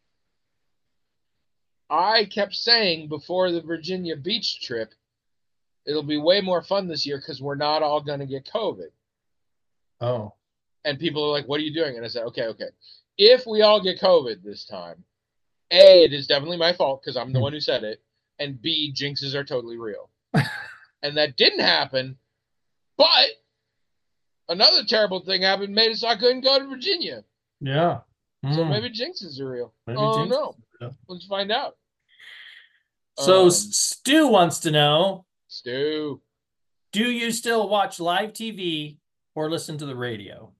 I kept saying before the Virginia beach trip, it'll be way more fun this year because we're not all going to get COVID. Oh. And people are like, what are you doing? And I said, okay. If we all get COVID this time, A, it is definitely my fault because I'm the one who said it. And B, jinxes are totally real. And that didn't happen. But another terrible thing happened, made it so I couldn't go to Virginia. Yeah. So maybe jinxes are real. No. Let's find out. So Stu wants to know, Stu, do you still watch live TV or listen to the radio?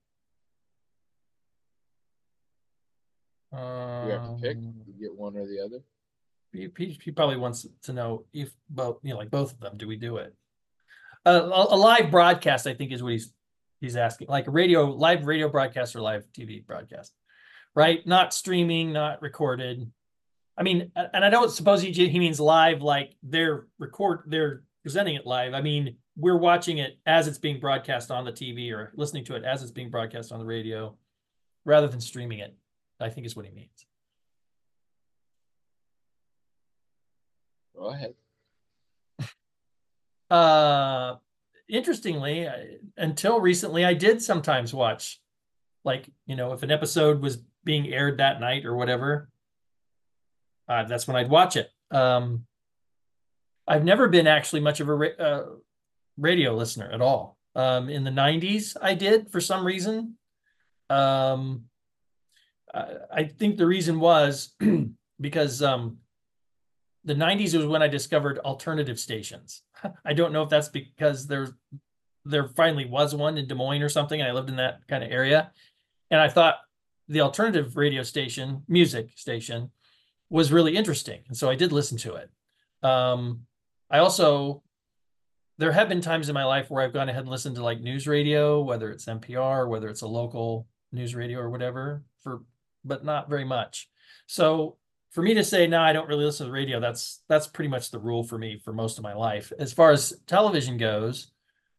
We have to pick. You get one or the other. He probably wants to know if both, like both of them. Do we do it? A live broadcast, I think, is what he's asking. Like a live radio broadcast or live TV broadcast, right? Not streaming, not recorded. I mean, and I don't suppose he means live, like they're presenting it live. I mean, we're watching it as it's being broadcast on the TV or listening to it as it's being broadcast on the radio, rather than streaming it, I think is what he means. Go ahead. Interestingly, until recently, I did sometimes watch, like, if an episode was being aired that night or whatever, that's when I'd watch it. I've never been actually much of a radio listener at all. In the 90s, I did for some reason. I think the reason was because the 90s was when I discovered alternative stations. I don't know if that's because there finally was one in Des Moines or something, and I lived in that kind of area. And I thought the alternative radio station, music station, was really interesting. And so I did listen to it. I also, there have been times in my life where I've gone ahead and listened to like news radio, whether it's NPR, whether it's a local news radio or whatever, but not very much. So for me to say, no, I don't really listen to the radio, that's pretty much the rule for me for most of my life. As far as television goes,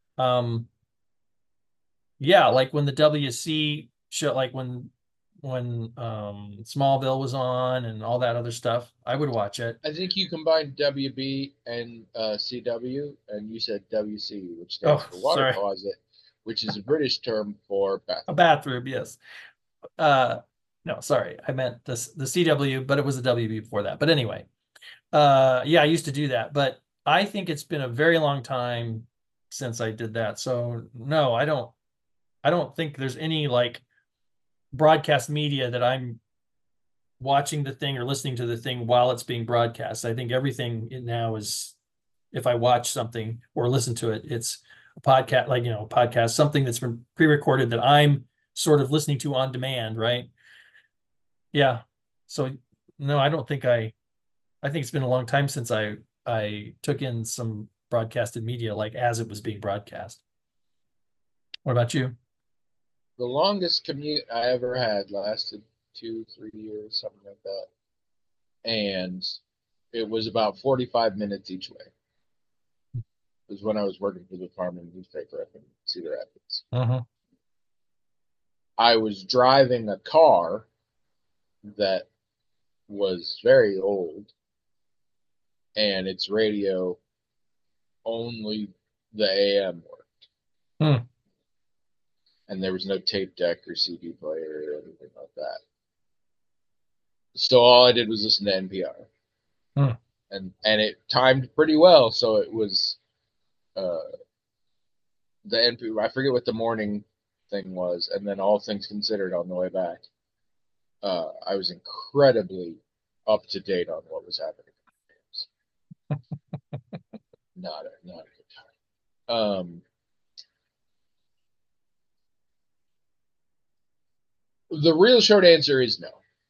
yeah, like when the WC show, like when Smallville was on and all that other stuff, I would watch it. I think you combined WB and CW, and you said WC, which stands for water sorry. closet, which is a British term for bathroom. A bathroom, yes. No, sorry, I meant the CW, but it was the WB before that. But anyway, yeah, I used to do that, but I think it's been a very long time since I did that. So no, I don't think there's any like broadcast media that I'm watching the thing or listening to the thing while it's being broadcast. I think everything now is, if I watch something or listen to it, it's a podcast, like, a podcast, something that's been pre-recorded that I'm sort of listening to on demand, right? Yeah. So no, I don't think I think it's been a long time since I took in some broadcasted media like as it was being broadcast. What about you? The longest commute I ever had lasted 2-3 years, something like that. And it was about 45 minutes each way. It was when I was working for the Farming newspaper up in Cedar Rapids. Uh-huh. I was driving a car that was very old, and its radio only the AM worked. And there was no tape deck or CD player or anything like that. So all I did was listen to NPR. And it timed pretty well. So it was the NPR, I forget what the morning thing was, and then All Things Considered on the way back. I was incredibly up to date on what was happening in the games. Not a good time. The real short answer is no.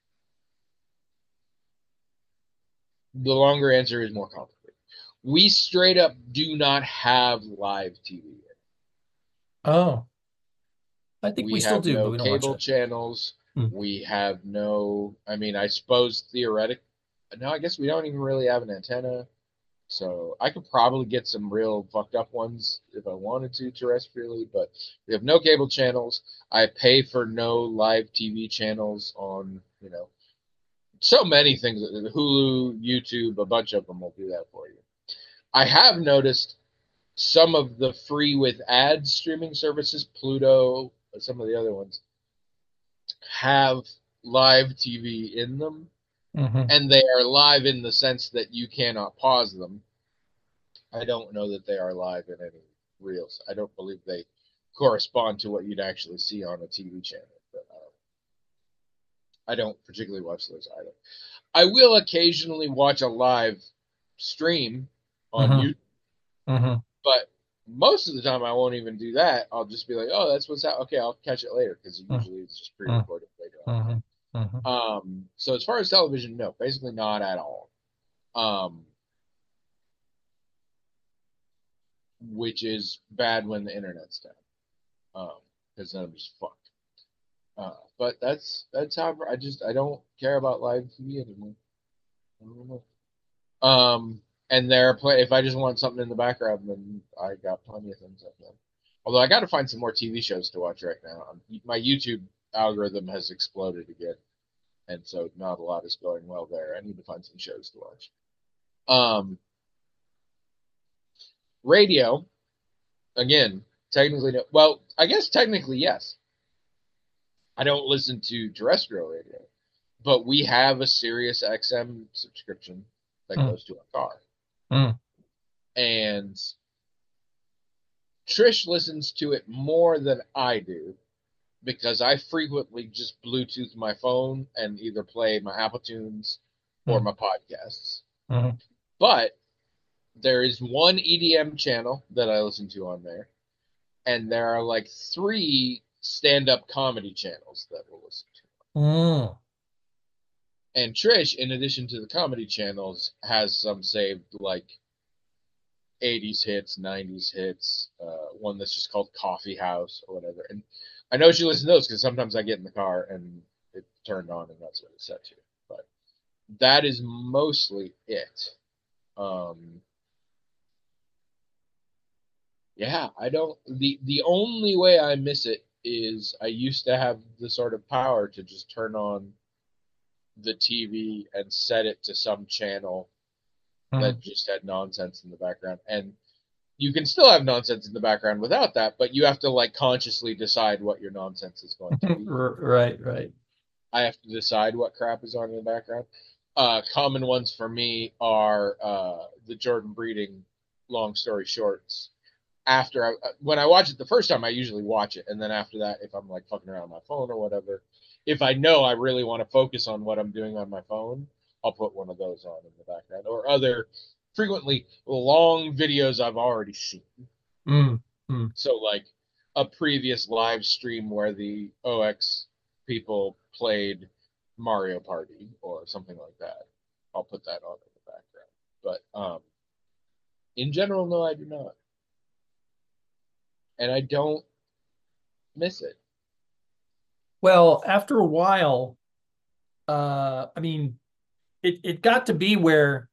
The longer answer is more complicated. We straight up do not have live TV. Oh, I think we still do, no but we don't cable watch it. channels. We have no. I mean, I suppose theoretically, no. I guess we don't even really have an antenna. So I could probably get some real fucked up ones if I wanted to terrestrially, but we have no cable channels. I pay for no live TV channels on, so many things. Hulu, YouTube, a bunch of them will do that for you. I have noticed some of the free with ads streaming services, Pluto, some of the other ones, have live TV in them. And they are live in the sense that you cannot pause them. I don't know that they are live in any reels. I don't believe they correspond to what you'd actually see on a TV channel. But I don't particularly watch those either. I will occasionally watch a live stream on YouTube, but most of the time I won't even do that. I'll just be like, oh, that's what's happening. Okay, I'll catch it later, because usually it's just pre-recorded later on. So as far as television, no, basically not at all. Which is bad when the internet's down, because then I'm just fucked. But that's how I don't care about live TV anymore. I don't know. And if I just want something in the background, then I got plenty of things like that. Although I got to find some more TV shows to watch right now. My YouTube algorithm has exploded again, and so not a lot is going well there. I need to find some shows to watch. Radio, again, technically no. Well, I guess technically yes. I don't listen to terrestrial radio, but we have a Sirius XM subscription that goes to our car. And Trish listens to it more than I do because I frequently just Bluetooth my phone and either play my Apple Tunes or my podcasts. Mm-hmm. But there is one EDM channel that I listen to on there, and there are like 3 stand-up comedy channels that we'll listen to. Mm. And Trish, in addition to the comedy channels, has some saved like 80s hits, 90s hits, one that's just called Coffee House or whatever. And I know she listens to those because sometimes I get in the car and it turned on and that's what it's set to. But that is mostly it. Yeah, I don't. The only way I miss it is I used to have the sort of power to just turn on the TV and set it to some channel that just had nonsense in the background. And you can still have nonsense in the background without that, but you have to like consciously decide what your nonsense is going to be. Right. I have to decide what crap is on in the background. Common ones for me are the Jordan Breeding long story shorts. When I watch it the first time, I usually watch it, and then after that, if I'm like fucking around on my phone or whatever, if I know I really want to focus on what I'm doing on my phone, I'll put one of those on in the background or other frequently long videos I've already seen. So like a previous live stream where the OX people played Mario Party or something like that. I'll put that on in the background. But in general, no, I do not. And I don't miss it. Well, after a while, I mean, it got to be where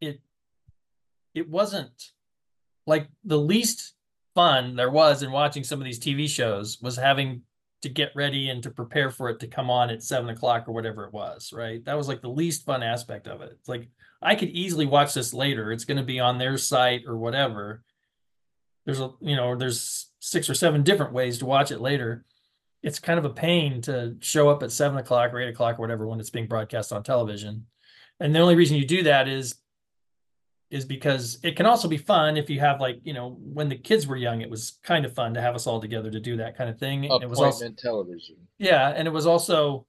it wasn't like the least fun there was in watching some of these TV shows was having to get ready and to prepare for it to come on at 7 o'clock or whatever it was, right? That was like the least fun aspect of it. It's like I could easily watch this later. It's going to be on their site or whatever. There's 6 or 7 different ways to watch it later. It's kind of a pain to show up at 7 o'clock or 8 o'clock or whatever when it's being broadcast on television. And the only reason you do that is because it can also be fun if you have like, when the kids were young, it was kind of fun to have us all together to do that kind of thing. Appointment It was also television. Yeah, and it was also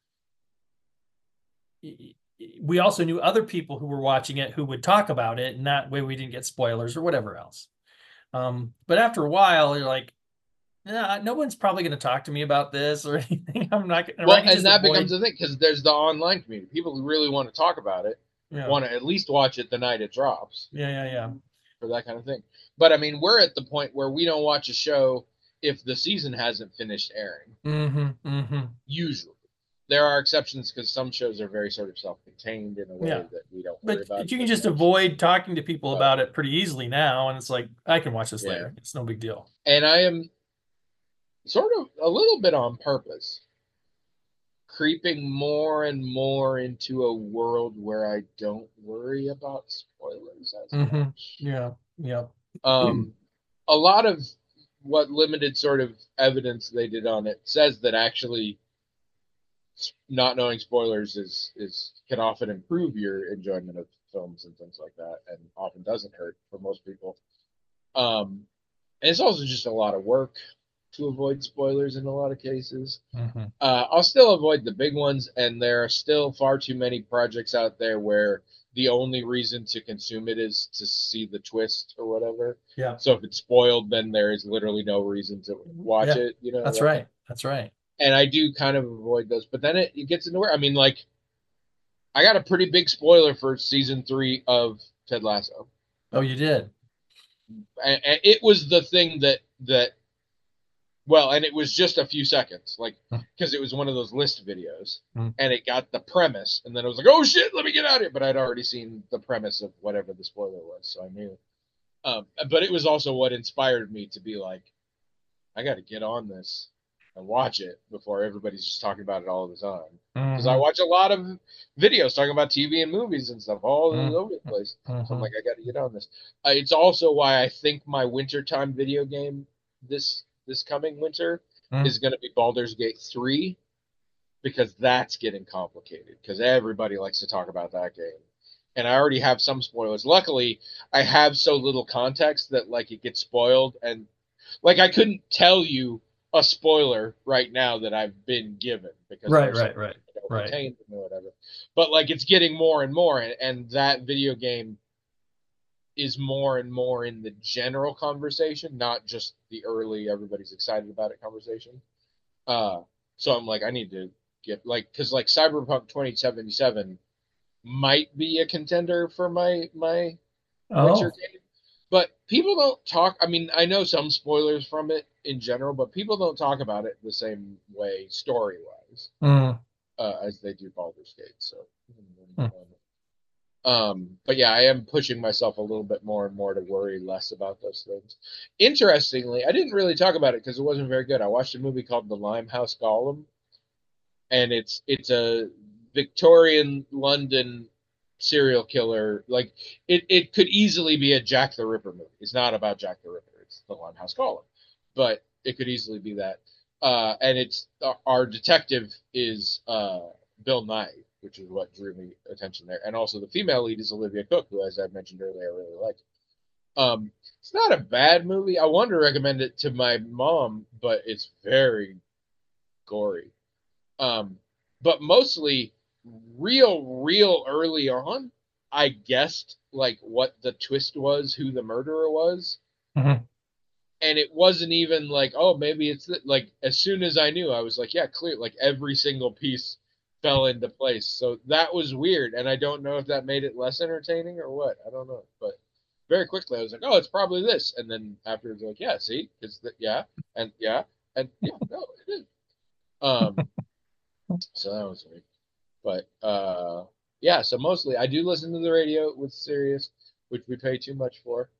we also knew other people who were watching it who would talk about it, and that way we didn't get spoilers or whatever else. But after a while, you're like, no one's probably going to talk to me about this or anything. I'm not going to. Well, and that becomes the thing because there's the online community. People who really want to talk about it want to at least watch it the night it drops. Yeah. For that kind of thing. But I mean, we're at the point where we don't watch a show if the season hasn't finished airing. Usually. There are exceptions because some shows are very sort of self-contained in a way that we don't worry about. But you can just avoid talking to people about it pretty easily now, and it's like, I can watch this later. It's no big deal. And I am sort of a little bit on purpose creeping more and more into a world where I don't worry about spoilers as much. Yeah. A lot of what limited sort of evidence they did on it says that actually not knowing spoilers can often improve your enjoyment of films and things like that, and often doesn't hurt for most people. And it's also just a lot of work to avoid spoilers in a lot of cases. I'll still avoid the big ones, and there are still far too many projects out there where the only reason to consume it is to see the twist or whatever. Yeah. So if it's spoiled, then there is literally no reason to watch it. That's right. And I do kind of avoid those, but then it gets into where, I mean, like, I got a pretty big spoiler for season 3 of Ted Lasso. Oh, you did? And it was the thing that well, and it was just a few seconds, like, because it was one of those list videos, and it got the premise, and then I was like, oh shit, let me get out of here. But I'd already seen the premise of whatever the spoiler was, so I knew. But it was also what inspired me to be like, I got to get on this and watch it before everybody's just talking about it all the time. Because I watch a lot of videos talking about TV and movies and stuff all over the place. So I'm like, I got to get on this. It's also why I think my wintertime video game this coming winter is going to be Baldur's Gate 3, because that's getting complicated because everybody likes to talk about that game. And I already have some spoilers. Luckily, I have so little context that like it gets spoiled, and Like, I couldn't tell you a spoiler right now that I've been given because Right, there's right, right, right. retained or whatever. But like, it's getting more and more, and that video game is more and more in the general conversation, not just the early everybody's excited about it conversation. So I'm like, I need to get like, because like Cyberpunk 2077 might be a contender for my Witcher Oh. game, but people don't talk. I mean, I know some spoilers from it in general, but people don't talk about it the same way story wise Mm. as they do Baldur's Gate. So. Mm. But yeah, I am pushing myself a little bit more and more to worry less about those things. Interestingly, I didn't really talk about it because it wasn't very good. I watched a movie called The Limehouse Golem, and it's a Victorian London serial killer. Like, it could easily be a Jack the Ripper movie. It's not about Jack the Ripper. It's The Limehouse Golem, but it could easily be that. And it's our detective is Bill Nye, which is what drew me attention there. And also the female lead is Olivia Cook, who, as I mentioned earlier, I really like. It's not a bad movie. I wanted to recommend it to my mom, but it's very gory. But mostly real early on, I guessed like what the twist was, who the murderer was. Mm-hmm. And it wasn't even like, oh, maybe it's like, as soon as I knew, I was like, yeah, clear. Like, every single piece fell into place. So that was weird. And I don't know if that made it less entertaining or what. I don't know. But very quickly I was like, oh, it's probably this. And then afterwards, like, yeah, see, it's the, yeah. And yeah. And yeah, no, it is. So that was weird. But yeah, so mostly I do listen to the radio with Sirius, which we pay too much for.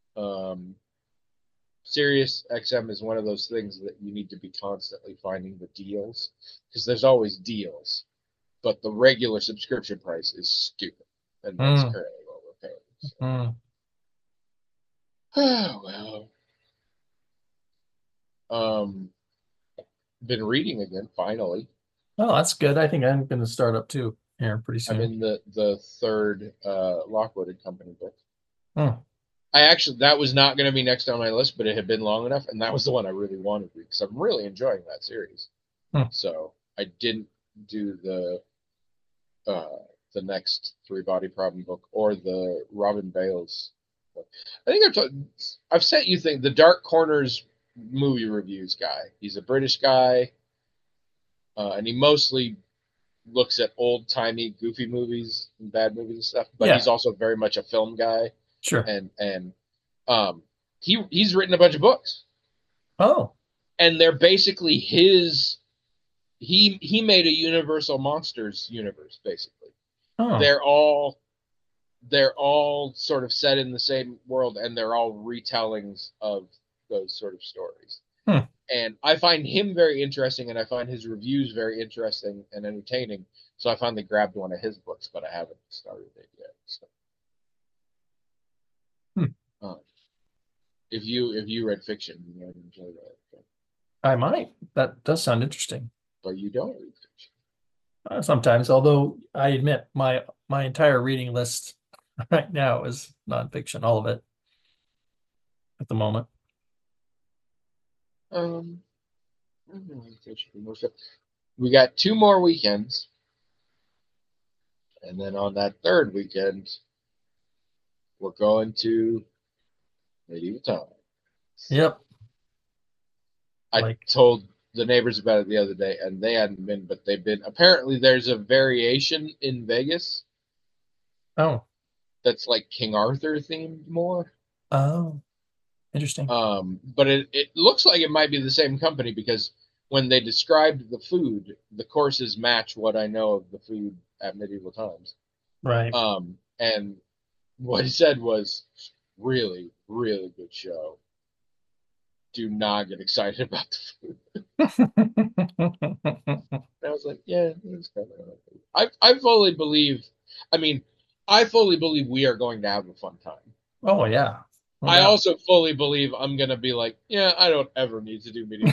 Sirius XM is one of those things that you need to be constantly finding the deals, because there's always deals, but the regular subscription price is stupid, and that's currently what we're paying. So. Oh well. Been reading again finally. Oh, that's good. I think I'm going to start up too here pretty soon. I'm in the third Lockwood and Company book. Hmm. That was not going to be next on my list, but it had been long enough, and that was the one I really wanted to read because I'm really enjoying that series. So I didn't do the next Three Body Problem book or the Robin Bales book. I think I've sent you the Dark Corners movie reviews guy. He's a British guy, and he mostly looks at old timey goofy movies and bad movies and stuff. But he's also very much a film guy. Sure. And he's written a bunch of books. Oh. And they're basically his. He made a Universal Monsters universe, basically. Oh. They're all sort of set in the same world, and they're all retellings of those sort of stories. And I find him very interesting, and I find his reviews very interesting and entertaining. So I finally grabbed one of his books, but I haven't started it yet. So. If you read fiction, you might enjoy that. I might. That does sound interesting. But you don't read fiction. Sometimes, although I admit my entire reading list right now is nonfiction, all of it at the moment. We got 2 more weekends, and then on that third weekend, we're going to Medieval Times. Yep. I told the neighbors about it the other day, and they hadn't been, but they've been. Apparently, there's a variation in Vegas. Oh. That's like King Arthur themed more. Oh. Interesting. But it looks like it might be the same company, because when they described the food, the courses match what I know of the food at Medieval Times. Right. And what he said was, really, really good show. Do not get excited about the food. I was like, yeah, it's kind of. I fully believe. I mean, I fully believe we are going to have a fun time. Oh yeah. No I doubt. Also fully believe I'm gonna be like, yeah, I don't ever need to do medieval.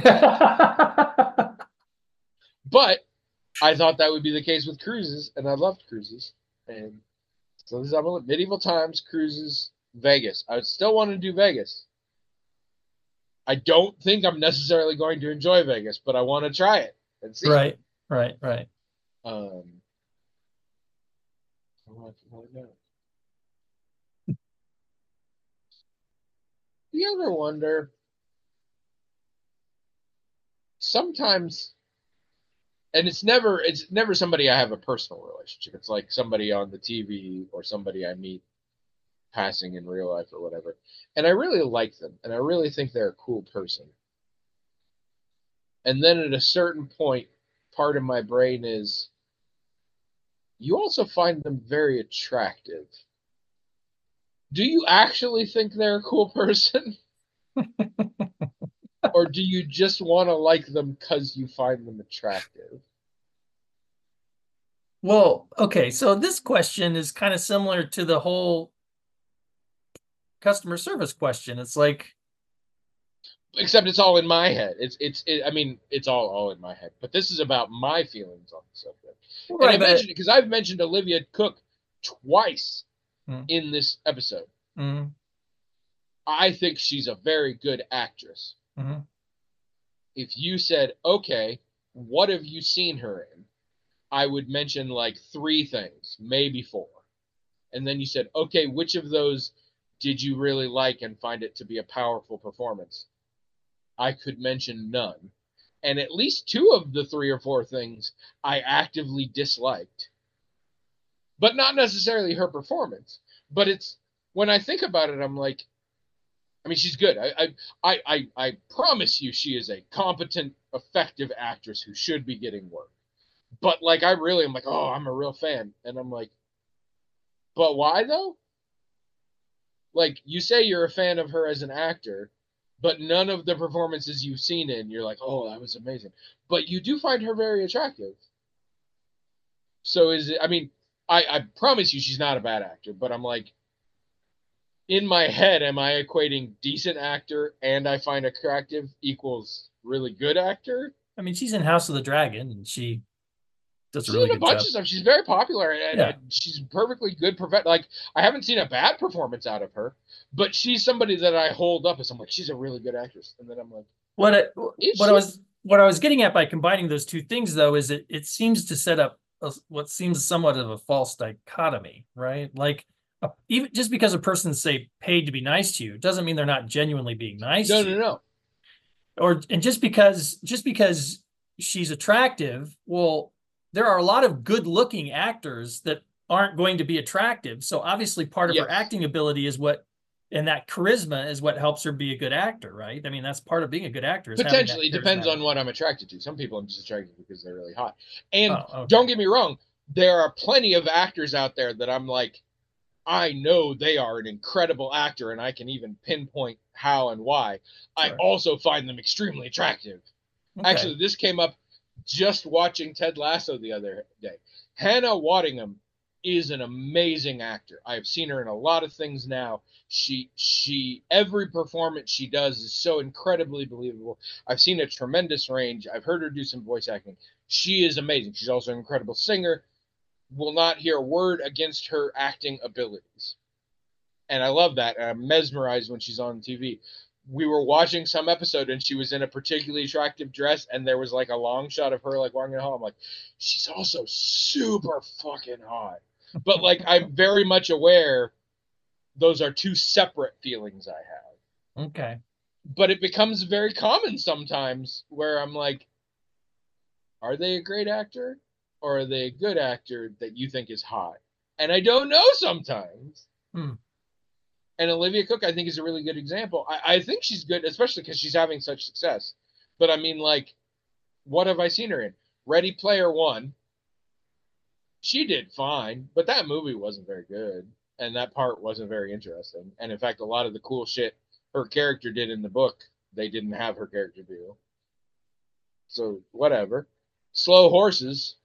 But I thought that would be the case with cruises, and I loved cruises, and so this is Medieval Times, cruises, Vegas. I would still want to do Vegas. I don't think I'm necessarily going to enjoy Vegas, but I want to try it and see. Right. Um, do you ever wonder? Sometimes, and it's never somebody I have a personal relationship. It's like somebody on the TV or somebody I meet passing in real life or whatever. And I really like them, and I really think they're a cool person. And then at a certain point, part of my brain is, you also find them very attractive. Do you actually think they're a cool person? Or do you just want to like them because you find them attractive? Well, okay, so this question is kind of similar to the whole customer service question. It's like, Except it's all in my head. I mean, it's all in my head. But this is about my feelings on the subject. And I right, mentioned it because I've mentioned Olivia Cook twice Mm. in this episode. Mm-hmm. I think she's a very good actress. Mm-hmm. If you said, okay, what have you seen her in? I would mention like 3 things, maybe 4. And then you said, okay, which of those did you really like and find it to be a powerful performance? I could mention none. And at least 2 of the 3 or 4 things I actively disliked. But not necessarily her performance. But it's, when I think about it, I'm like, I mean, she's good. I promise you she is a competent, effective actress who should be getting work. But like, I really am like, oh, I'm a real fan. And I'm like, but why though? Like, you say you're a fan of her as an actor, but none of the performances you've seen in, you're like, oh, that was amazing. But you do find her very attractive. So is it, I mean, I promise you she's not a bad actor, but I'm like, in my head, am I equating decent actor and I find attractive equals really good actor? I mean, she's in House of the Dragon, and she does a She's really in a good bunch job. of stuff. She's very popular, and, Yeah. she's perfectly good. Like, I haven't seen a bad performance out of her, but she's somebody that I hold up as, I'm like, she's a really good actress, and then I'm like, What I, is what she? I was what I was getting at by combining those 2 things, though, is it seems to set up what seems somewhat of a false dichotomy, right? Like, even just because a person's, say, paid to be nice to you doesn't mean they're not genuinely being nice No, to no, you. no. And just because she's attractive, well, there are a lot of good-looking actors that aren't going to be attractive. So obviously part of her Yes, acting ability is what, and that charisma is what helps her be a good actor, right? I mean, that's part of being a good actor, is having that potentially depends charismatic. on what I'm attracted to. Some people I'm just attracted to because they're really hot. And Oh, okay. don't get me wrong, there are plenty of actors out there that I'm like, I know they are an incredible actor, and I can even pinpoint how and why. I Sure. also find them extremely attractive. Okay. Actually, this came up just watching Ted Lasso the other day. Hannah Waddingham is an amazing actor. I've seen her in a lot of things now. She every performance she does is so incredibly believable. I've seen a tremendous range. I've heard her do some voice acting. She is amazing. She's also an incredible singer. Will not hear a word against her acting abilities. And I love that. And I'm mesmerized when she's on TV. We were watching some episode and she was in a particularly attractive dress, and there was like a long shot of her like walking in the hall. I'm like, she's also super fucking hot. But like, I'm very much aware those are 2 separate feelings I have. Okay. But it becomes very common sometimes where I'm like, are they a great actor or are they a good actor that you think is hot? And I don't know sometimes. Hmm. And Olivia Cook, I think, is a really good example. I think she's good, especially because she's having such success. But I mean, like, what have I seen her in? Ready Player One. She did fine, but that movie wasn't very good. And that part wasn't very interesting. And in fact, a lot of the cool shit her character did in the book, they didn't have her character do. So, whatever. Slow Horses.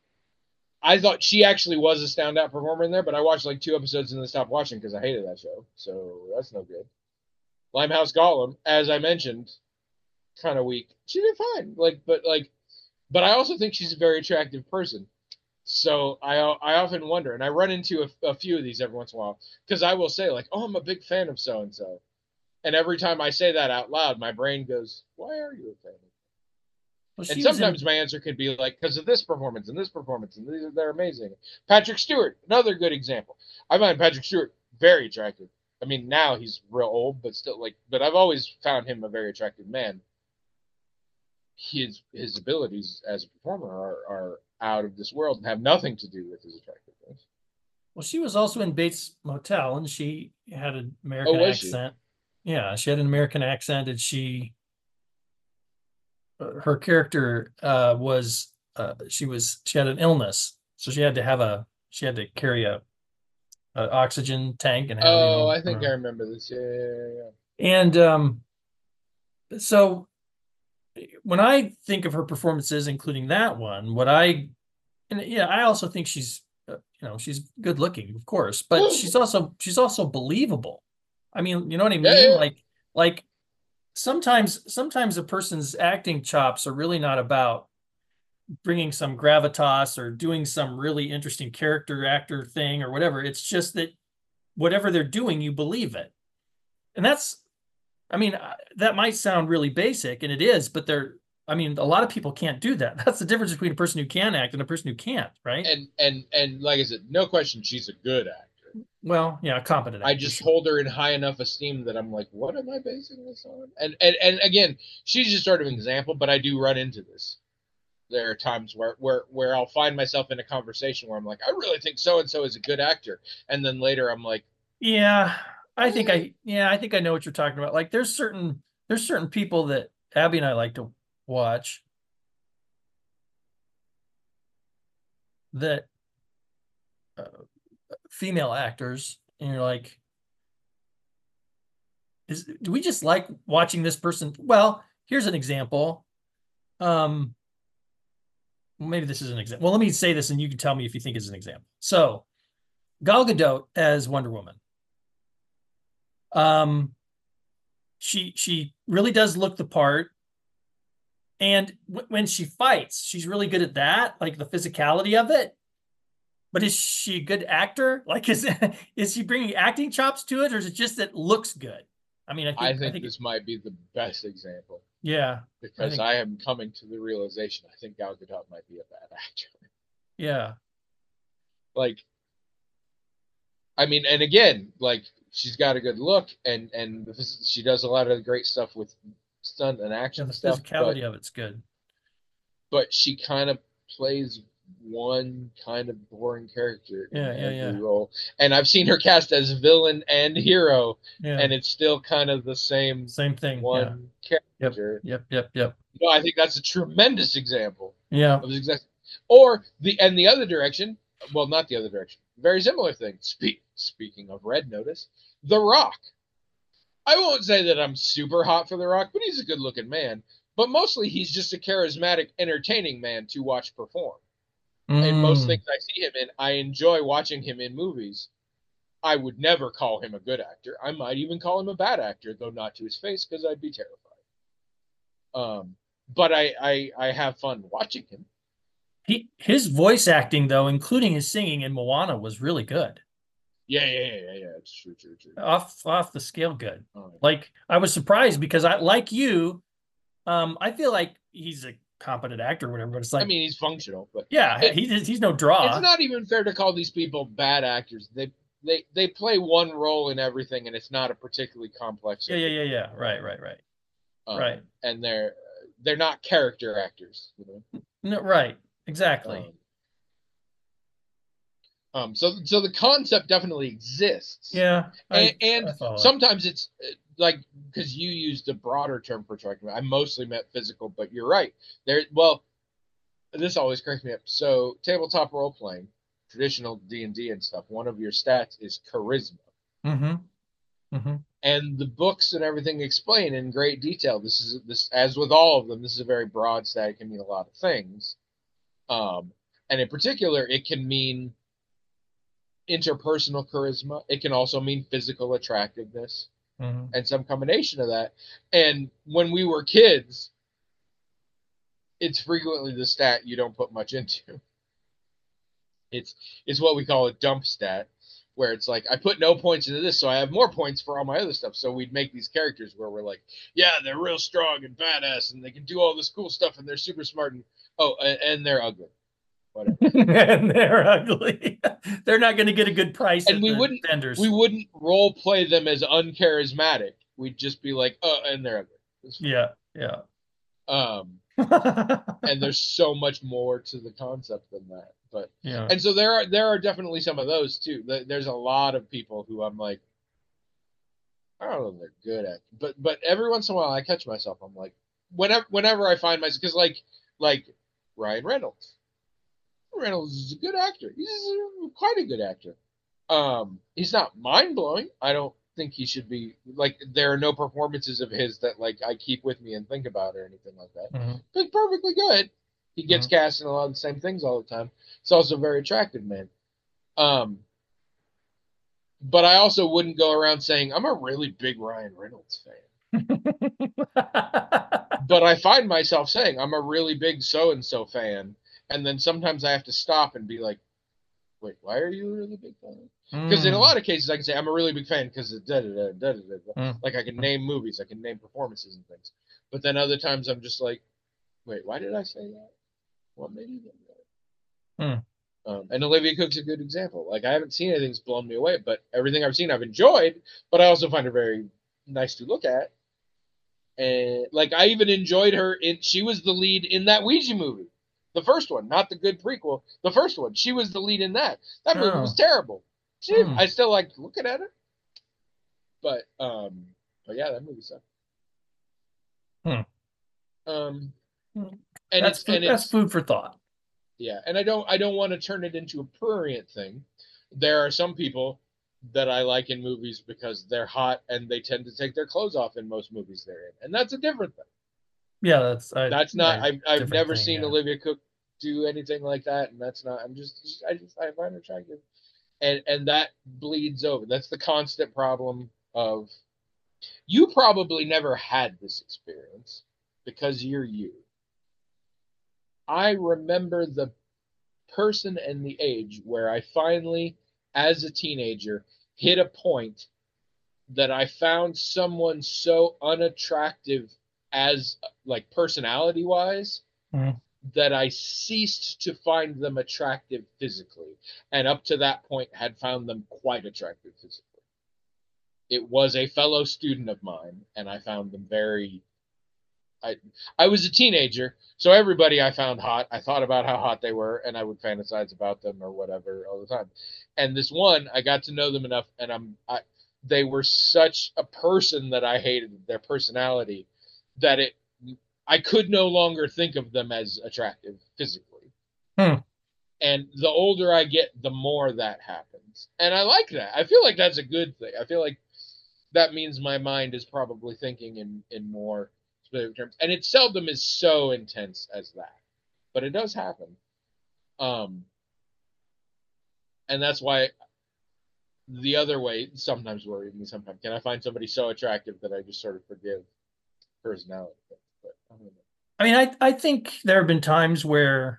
I thought she actually was a standout performer in there, but I watched like 2 episodes and then stopped watching because I hated that show. So that's no good. Limehouse Golem, as I mentioned, kind of weak. She did fine. But I also think she's a very attractive person. So I often wonder, and I run into a few of these every once in a while, because I will say like, oh, I'm a big fan of so and so, And every time I say that out loud, my brain goes, "Why are you a fan?" Well, And she was sometimes in. my answer could be like, "Because of this performance and this performance, and they're amazing." Patrick Stewart, another good example. I find Patrick Stewart very attractive. I mean, now he's real old, but still like. But I've always found him a very attractive man. His abilities as a performer are out of this world and have nothing to do with his attractiveness. Well, she was also in Bates Motel, and she had an Oh, American was she? accent. Yeah, she had an American accent, and her character she had an illness, so she had to carry a oxygen tank and have, Oh, I think I remember this. Yeah, yeah, yeah. and so when I think of her performances, including that one, and yeah, I also think she's she's good looking, of course, but she's also believable. I mean, you know what I Yeah, mean? yeah. Like sometimes a person's acting chops are really not about bringing some gravitas or doing some really interesting character actor thing or whatever. It's just that whatever they're doing, you believe it. And I mean, that might sound really basic, and it is, but I mean, a lot of people can't do that. That's the difference between a person who can act and a person who can't, right? And like I said, no question, she's a good actor. Well, yeah, competent I actor, just sure. hold her in high enough esteem that I'm like, what am I basing this on? And again, she's just sort of an example, but I do run into this. There are times where I'll find myself in a conversation where I'm like, I really think so and so is a good actor, and then later I'm like, Yeah, eh. I think I know what you're talking about. Like there's certain people that Abby and I like to watch that uh, female actors, and you're like, do we just like watching this person? Well, here's an example. Um, maybe this is an example. Well, let me say this, and you can tell me if you think it's an example. So, Gal Gadot as Wonder Woman. Um, she really does look the part, and when she fights, she's really good at that, like the physicality of it. But is she a good actor? Like, is she bringing acting chops to it, or is it just that it looks good? I mean, I I think think, this might be the best example yeah, I because think, I am coming to the realization I think Gal Gadot might be a bad actor. yeah, Like, I mean, and again, like she's got a good look, and she does a lot of great stuff with stunt and yeah, action the stuff, but physicality of it's good. she kind of plays one kind of boring character in Yeah, yeah, every yeah, role. And I've seen her cast as villain and hero, yeah. and it's still kind of the same Same thing. Yeah. one Yep. character. Yep. Yep. Yep. No, I think that's a tremendous example Yeah. of exact. Or the other direction. Well, not the other direction. Very similar thing. Speaking of Red Notice, The Rock. I won't say that I'm super hot for The Rock, but he's a good looking man. But mostly he's just a charismatic, entertaining man to watch perform. In most Mm. things I see him in, I enjoy watching him in movies. I would never call him a good actor. I might even call him a bad actor, though not to his face because I'd be terrified. But I have fun watching him. His voice acting though, including his singing in Moana, was really good. Yeah. It's true. Off the scale good. Oh, yeah. Like I was surprised because I like you, I feel like he's a competent actor or whatever, but it's I like, mean, he's functional, but yeah, he's no it's draw. not even fair to call these people bad actors. They play one role in everything, and it's not a particularly complex Yeah, or yeah, yeah, difficult yeah. role. Right. And they're not character actors. No, right. Exactly. Um, so the concept definitely exists, Yeah, and I follow it. sometimes it's like because you used a broader term for attractive. I mostly meant physical, but you're right. Well, this always cracks me up. So tabletop role playing, traditional D&D and stuff. One of your stats is charisma, Mm-hmm. Mm-hmm. and the books and everything explain in great detail. This as with all of them. This is a very broad stat. It can mean a lot of things, and in particular, it can mean interpersonal charisma. It can also mean physical attractiveness Mm-hmm. and some combination of that. And when we were kids, it's frequently the stat you don't put much into. It's what we call a dump stat. where it's like I put no points into this, so I have more points for all my other stuff. So we'd make these characters where we're like, yeah, they're real strong and badass, and they can do all this cool stuff, and they're super smart, and they're ugly, whatever. And they're ugly. They're not going to get a good price And at the vendors. we wouldn't role play them as uncharismatic. We'd just be like, oh, and they're ugly. Yeah, yeah. And there's so much more to the concept than that. But yeah. And so there are definitely some of those too. There's a lot of people who I'm like, I don't know if they're good at, but every once in a while I catch myself. I'm like, whenever I find myself, because like Ryan Reynolds. Reynolds is a good actor. He's quite a good actor. He's not mind blowing. I don't think he should be like. There are no performances of his that like I keep with me and think about or anything like that. Mm-hmm. But perfectly good. He gets cast in a lot of the same things all the time. He's also a very attractive man. But I also wouldn't go around saying I'm a really big Ryan Reynolds fan. But I find myself saying I'm a really big so and so fan. And then sometimes I have to stop and be like, wait, why are you a really big fan? Because in a lot of cases, I can say I'm a really big fan because like I can name movies, I can name performances and things. But then other times I'm just like, wait, why did I say that? What made you think that? And Olivia Cooke's a good example. Like I haven't seen anything that's blown me away, but everything I've seen I've enjoyed. But I also find her very nice to look at. And like I even enjoyed her she was the lead in that Ouija movie. The first one, not the good prequel. The first one, she was the lead in that. That movie was terrible. I still liked looking at it. But yeah, that movie sucked. And that's food for thought. Yeah, and I don't want to turn it into a prurient thing. There are some people that I like in movies because they're hot and they tend to take their clothes off in most movies they're in, and that's a different thing. Yeah, that's not. I've never seen Olivia Cooke do anything like that, and that's not. I find her attractive, and that bleeds over. That's the constant problem of. You probably never had this experience because you're you. I remember the person and the age where I finally, as a teenager, hit a point that I found someone so unattractive as like personality wise that I ceased to find them attractive physically, and up to that point had found them quite attractive physically. It was a fellow student of mine, and I found them very. I was a teenager, so everybody I found hot, I thought about how hot they were, and I would fantasize about them or whatever all the time. And this one, I got to know them enough, and they were such a person that I hated their personality that I could no longer think of them as attractive physically. And the older I get, the more that happens. And I like that. I feel like that's a good thing. I feel like that means my mind is probably thinking in more specific terms. And it seldom is so intense as that. But it does happen. And that's why the other way sometimes worries me sometimes. Can I find somebody so attractive that I just sort of forgive personality? But I don't know. I mean, I think there have been times where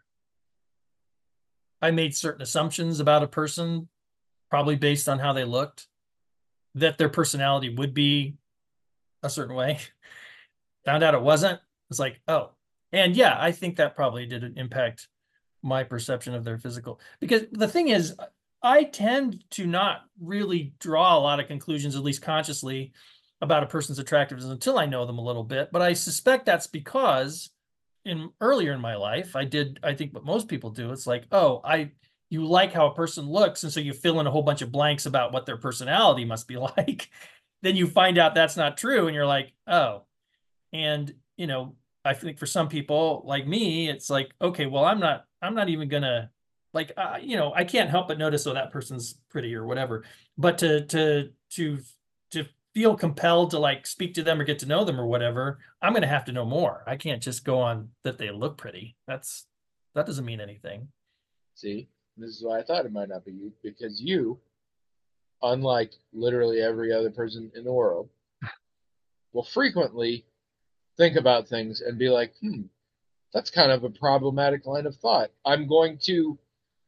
I made certain assumptions about a person, probably based on how they looked, that their personality would be a certain way. Found out it wasn't. It's like, oh. And yeah, I think that probably did impact my perception of their physical. Because the thing is, I tend to not really draw a lot of conclusions, at least consciously, about a person's attractiveness until I know them a little bit. But I suspect that's because earlier in my life, I think what most people do. It's like, oh, you like how a person looks, and so you fill in a whole bunch of blanks about what their personality must be like. Then you find out that's not true, and you're like, oh. And I think for some people like me, it's like, okay, well, I'm not even gonna like, I can't help but notice, oh, that person's pretty or whatever. But to feel compelled to like speak to them or get to know them or whatever, I'm going to have to know more. I can't just go on that they look pretty. That doesn't mean anything. See, this is why I thought it might not be you, because you, unlike literally every other person in the world, will frequently think about things and be like, that's kind of a problematic line of thought. I'm going to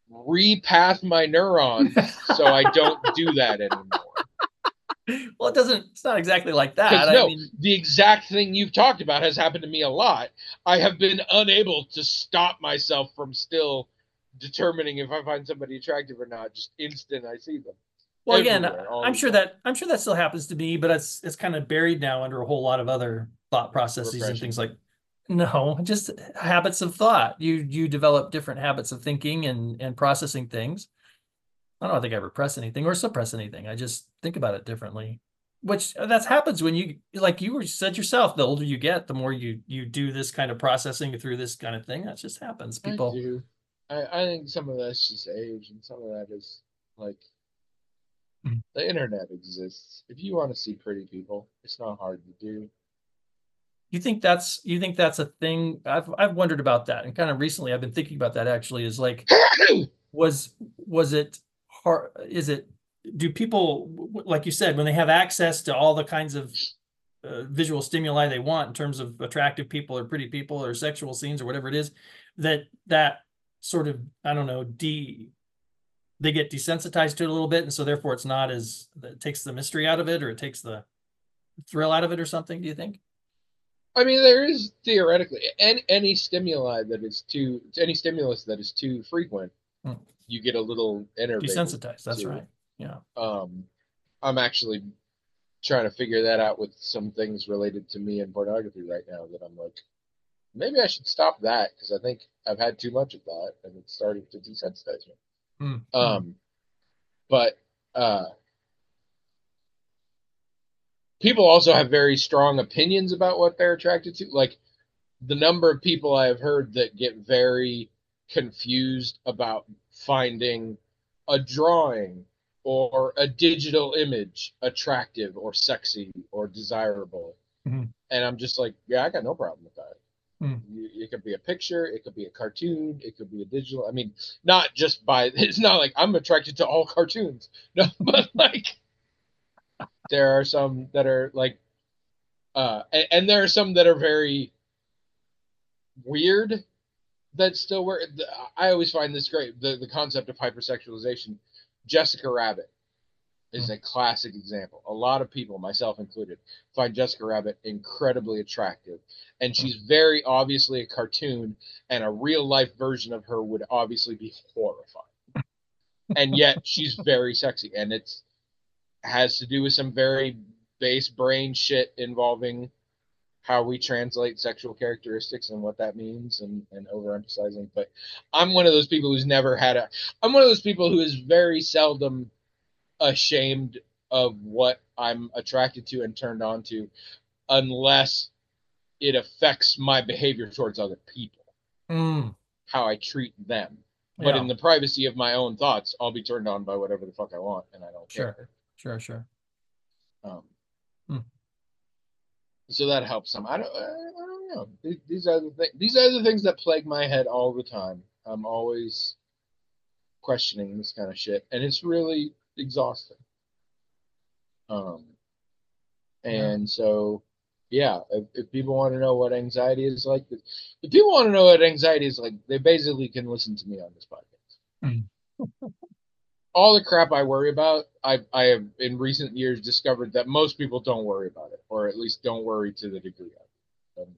repath my neurons so I don't do that anymore. Well, it's not exactly like that. Because I mean, the exact thing you've talked about has happened to me a lot. I have been unable to stop myself from still determining if I find somebody attractive or not. Just instant I see them. well, again, I'm sure that still happens to me, but it's kind of buried now under a whole lot of other thought processes Repression. And things like, no, just habits of thought. You develop different habits of thinking and processing things. I don't think I repress anything or suppress anything. I just think about it differently, which that happens when you, like you said yourself, the older you get, the more you do this kind of processing through this kind of thing. That just happens. People. I do. I think some of that's just age, and some of that is like the internet exists. If you want to see pretty people, it's not hard to do. You think that's a thing? I've wondered about that, and kind of recently I've been thinking about that actually. Is like, was it hard? Do people, like you said, when they have access to all the kinds of visual stimuli they want in terms of attractive people or pretty people or sexual scenes or whatever it is, that sort of, I don't know, they get desensitized to it a little bit, and so therefore it takes the mystery out of it, or it takes the thrill out of it or something, do you think? I mean, there is theoretically any stimulus that is too frequent, you get a little desensitized. That's right. Yeah. I'm actually trying to figure that out with some things related to me and pornography right now that I'm like, maybe I should stop that because I think I've had too much of that and it's starting to desensitize me. But people also have very strong opinions about what they're attracted to. Like the number of people I have heard that get very confused about finding a drawing or a digital image attractive or sexy or desirable. And I'm just like, yeah, I got no problem with that. It could be a picture, it could be a cartoon, it could be a digital. I mean, not just it's not like I'm attracted to all cartoons. No, but like there are some that are like and there are some that are very weird that still work. I always find this great, the concept of hypersexualization. Jessica Rabbit is a classic example. A lot of people, myself included, find Jessica Rabbit incredibly attractive. And she's very obviously a cartoon, and a real life version of her would obviously be horrifying. And yet she's very sexy. And it has to do with some very base brain shit involving how we translate sexual characteristics and what that means and overemphasizing. But I'm one of those people who's never had I'm one of those people who is very seldom ashamed of what I'm attracted to and turned on to, unless it affects my behavior towards other people, how I treat them. But in the privacy of my own thoughts, I'll be turned on by whatever the fuck I want, and I don't care. Sure. So that helps some. I don't know. These are the things that plague my head all the time. I'm always questioning this kind of shit, and it's really exhausting. And so, yeah, if people want to know what anxiety is like, if people want to know what anxiety is like, they basically can listen to me on this podcast. All the crap I worry about, I have in recent years discovered that most people don't worry about it, or at least don't worry to the degree of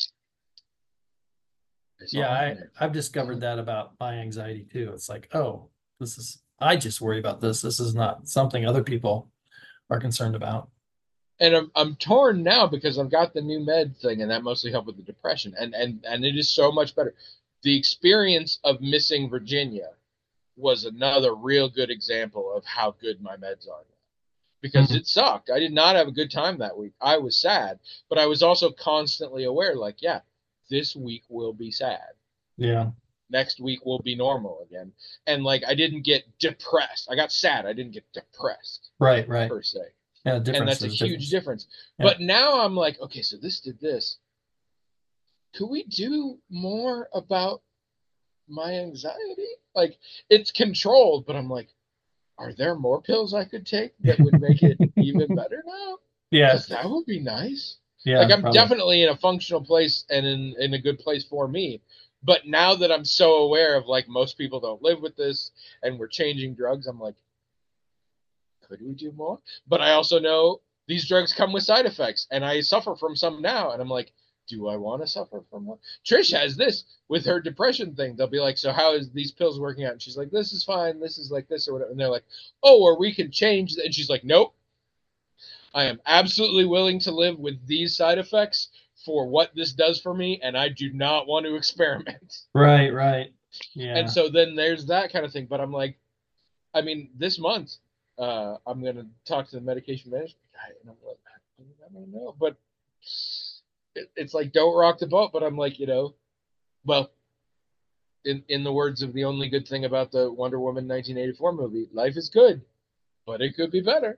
it. I've discovered that about my anxiety too. It's like, oh, I just worry about this. This is not something other people are concerned about. And I'm torn now because I've got the new med thing, and that mostly helped with the depression, and it is so much better. The experience of missing Virginia was another real good example of how good my meds are now. Because it sucked. I did not have a good time that week. I was sad, but I was also constantly aware, like, yeah, this week will be sad. Yeah. Next week will be normal again. And like, I didn't get depressed. I got sad. I didn't get depressed. Right. Per se. Yeah, and that's a huge difference. Yeah. But now I'm like, okay, so this did this. Could we do more about my anxiety? Like, it's controlled, but I'm like, are there more pills I could take that would make it even better now? Yeah, that would be nice. Yeah, like I'm definitely in a functional place and in a good place for me, But now that I'm so aware of, like, most people don't live with this and we're changing drugs, I'm like, could we do more? But I also know these drugs come with side effects, and I suffer from some now. And I'm like, do I want to suffer from one? Trish has this with her depression thing. They'll be like, so how is these pills working out? And she's like, this is fine. This is like this or whatever. And they're like, oh, or we can change. And she's like, nope. I am absolutely willing to live with these side effects for what this does for me, and I do not want to experiment. Right. Yeah. And so then there's that kind of thing. But I'm like, I mean, this month, I'm going to talk to the medication management guy, and I'm like, I don't know. But it's like, don't rock the boat. But I'm like, well, in the words of the only good thing about the Wonder Woman 1984 movie, life is good, but it could be better.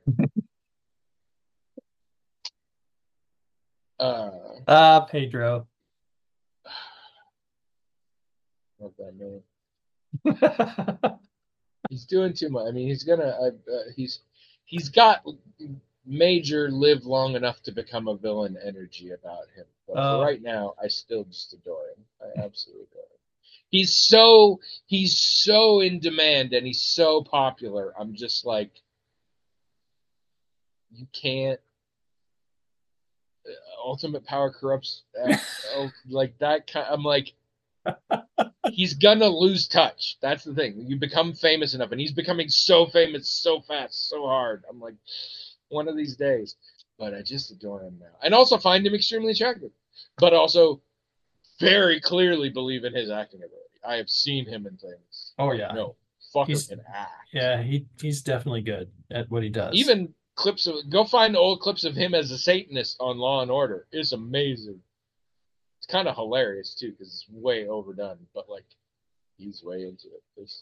Pedro. What that mean? He's doing too much. I mean, he's got major live long enough to become a villain energy about him. But for right now, I still just adore him. I absolutely adore him. He's so in demand and he's so popular. I'm just like, you can't. Ultimate power corrupts. Like that kind. I'm like, he's gonna lose touch. That's the thing. You become famous enough, and he's becoming so famous so fast, so hard. I'm like, one of these days. But I just adore him now, and also find him extremely attractive. But also, very clearly believe in his acting ability. I have seen him in things. Oh yeah, no, fucker can act. Yeah, he's definitely good at what he does. Even clips of go find old clips of him as a Satanist on Law and Order. It's amazing. It's kind of hilarious too because it's way overdone, but like he's way into it.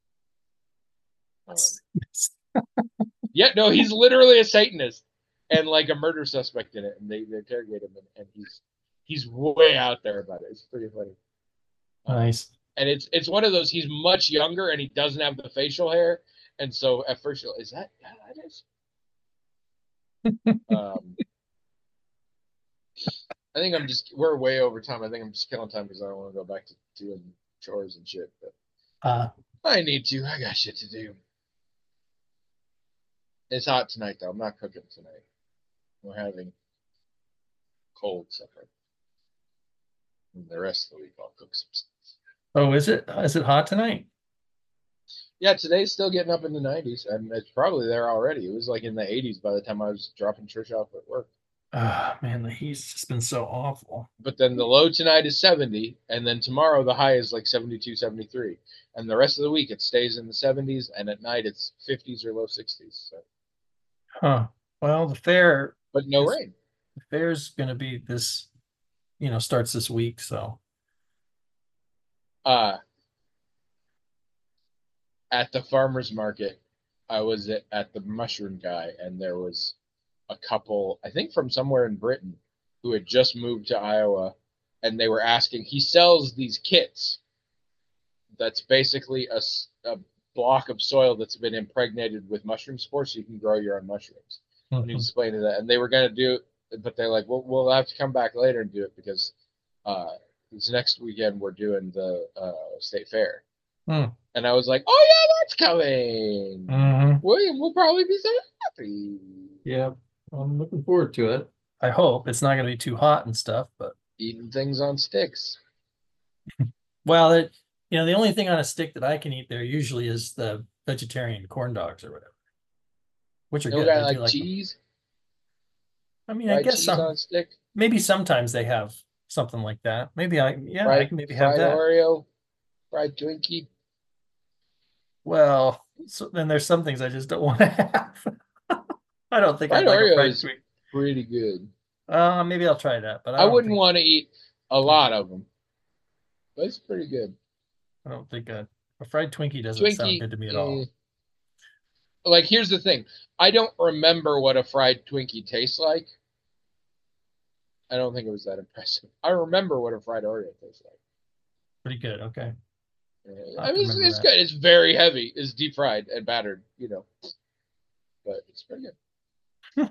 Yeah, no, he's literally a Satanist and like a murder suspect in it, and they interrogate him, and he's way out there about it. It's pretty funny. Nice. And it's one of those. He's much younger, and he doesn't have the facial hair, and so at first you're like, is that is? I think we're way over time. I think I'm just killing time because I don't want to go back to doing chores and shit. But I need to. I got shit to do. It's hot tonight, though. I'm not cooking tonight. We're having cold supper. And the rest of the week, I'll cook some stuff. Oh, is it? Is it hot tonight? Yeah, today's still getting up in the 90s, and it's probably there already. It was like in the 80s by the time I was dropping Trish off at work. Man, the heat's just been so awful. But then the low tonight is 70, and then tomorrow the high is like 72, 73. And the rest of the week it stays in the 70s, and at night it's 50s or low 60s. So. Huh. Well, the fair. But no rain. The fair's going to be this, starts this week, so. At the farmer's market, I was at the mushroom guy, and there was a couple, I think from somewhere in Britain, who had just moved to Iowa, and they were asking. He sells these kits. That's basically a block of soil that's been impregnated with mushroom spores, so you can grow your own mushrooms. Mm-hmm. And he was explaining that, and they were going to do it, but they're like, we'll have to come back later and do it because this next weekend we're doing the state fair. And I was like, oh yeah, that's coming. Mm-hmm. William will probably be so happy. Yeah, I'm looking forward to it. I hope it's not going to be too hot and stuff, but eating things on sticks. Well, the only thing on a stick that I can eat there usually is the vegetarian corn dogs or whatever, which are good. Like cheese. I mean, I guess on a stick. Maybe sometimes they have something like that. Maybe I can maybe have that. Oreo, fried Twinkie. Well, so then there's some things I just don't want to have. I don't think fried Oreo is pretty good. Maybe I'll try that, but I wouldn't want to eat a lot of them. But it's pretty good. I don't think a fried Twinkie doesn't sound good to me at all. Like, here's the thing. I don't remember what a fried Twinkie tastes like. I don't think it was that impressive. I remember what a fried Oreo tastes like. Pretty good. Okay. I mean, it's good. It's very heavy. It's deep fried and battered, but it's pretty good.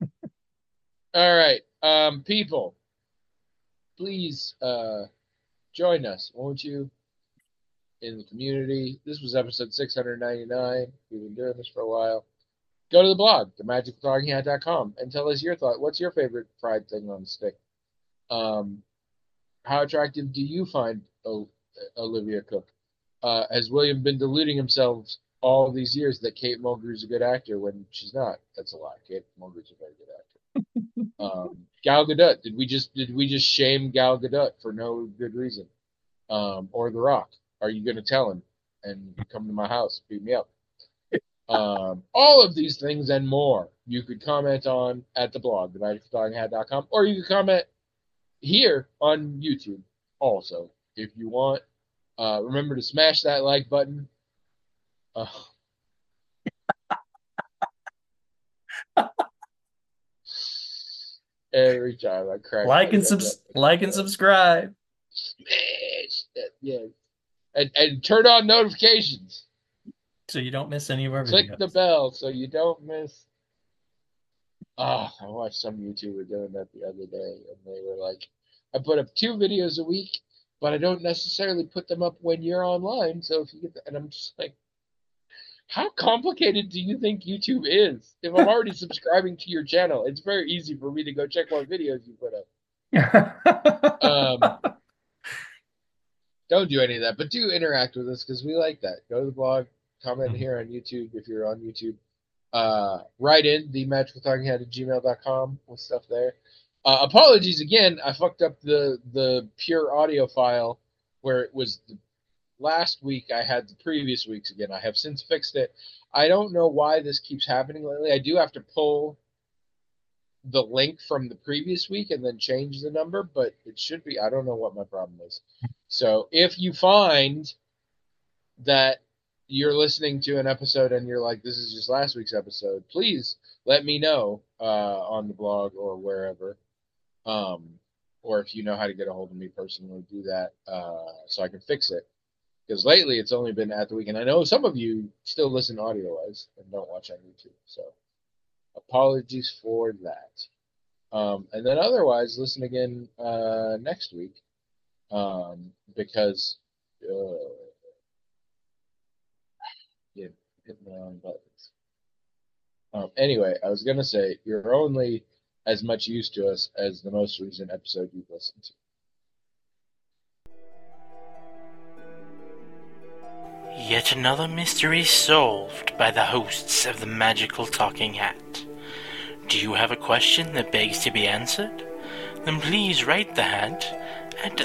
All right. People, please join us, won't you, in the community? This was episode 699. We've been doing this for a while. Go to the blog, themagicaltalkinghat.com, and tell us your thought. What's your favorite fried thing on the stick? How attractive do you find Olivia Cook? Has William been deluding himself all these years that Kate Mulgrew's a good actor when she's not? That's a lie. Kate Mulgrew's a very good actor. Gal Gadot. Did we just shame Gal Gadot for no good reason? Or The Rock. Are you going to tell him and come to my house, beat me up? All of these things and more you could comment on at the blog, themagicaltalkinghat.com, or you could comment here on YouTube also if you want. Remember to smash that like button. Every time I crack. Like and subscribe. Smash that, yeah. And turn on notifications. So you don't miss any of our videos. Click the bell so you don't miss. I watched some YouTuber doing that the other day, and they were like, I put up 2 videos a week, but I don't necessarily put them up when you're online. So if you get that, and I'm just like, how complicated do you think YouTube is? If I'm already subscribing to your channel, it's very easy for me to go check what videos you put up. Don't do any of that, but do interact with us because we like that. Go to the blog, comment here on YouTube if you're on YouTube. Write in themagicaltalkinghat@gmail.com with stuff there. Apologies again, I fucked up the pure audio file where it was last week. I had the previous weeks again. I have since fixed it. I don't know why this keeps happening lately. I do have to pull the link from the previous week and then change the number, but it should be. I don't know what my problem is. So if you find that you're listening to an episode and you're like, this is just last week's episode, please let me know on the blog or wherever. Or if you know how to get a hold of me personally, do that so I can fix it. Because lately it's only been at the weekend. I know some of you still listen audio-wise and don't watch on YouTube. So apologies for that. And then otherwise, listen again next week. Because hit the wrong buttons. Anyway, I was going to say, you're only as much use to us as the most recent episode you've listened to. Yet another mystery solved by the hosts of the Magical Talking Hat. Do you have a question that begs to be answered? Then please write the hat at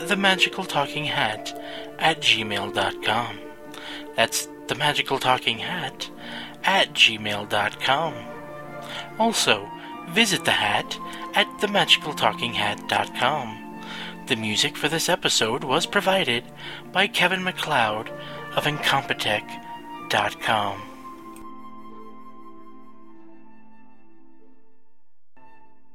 themagicaltalkinghat@gmail.com. That's themagicaltalkinghat@gmail.com. Also, visit the hat at themagicaltalkinghat.com. The music for this episode was provided by Kevin MacLeod of Incompetech.com.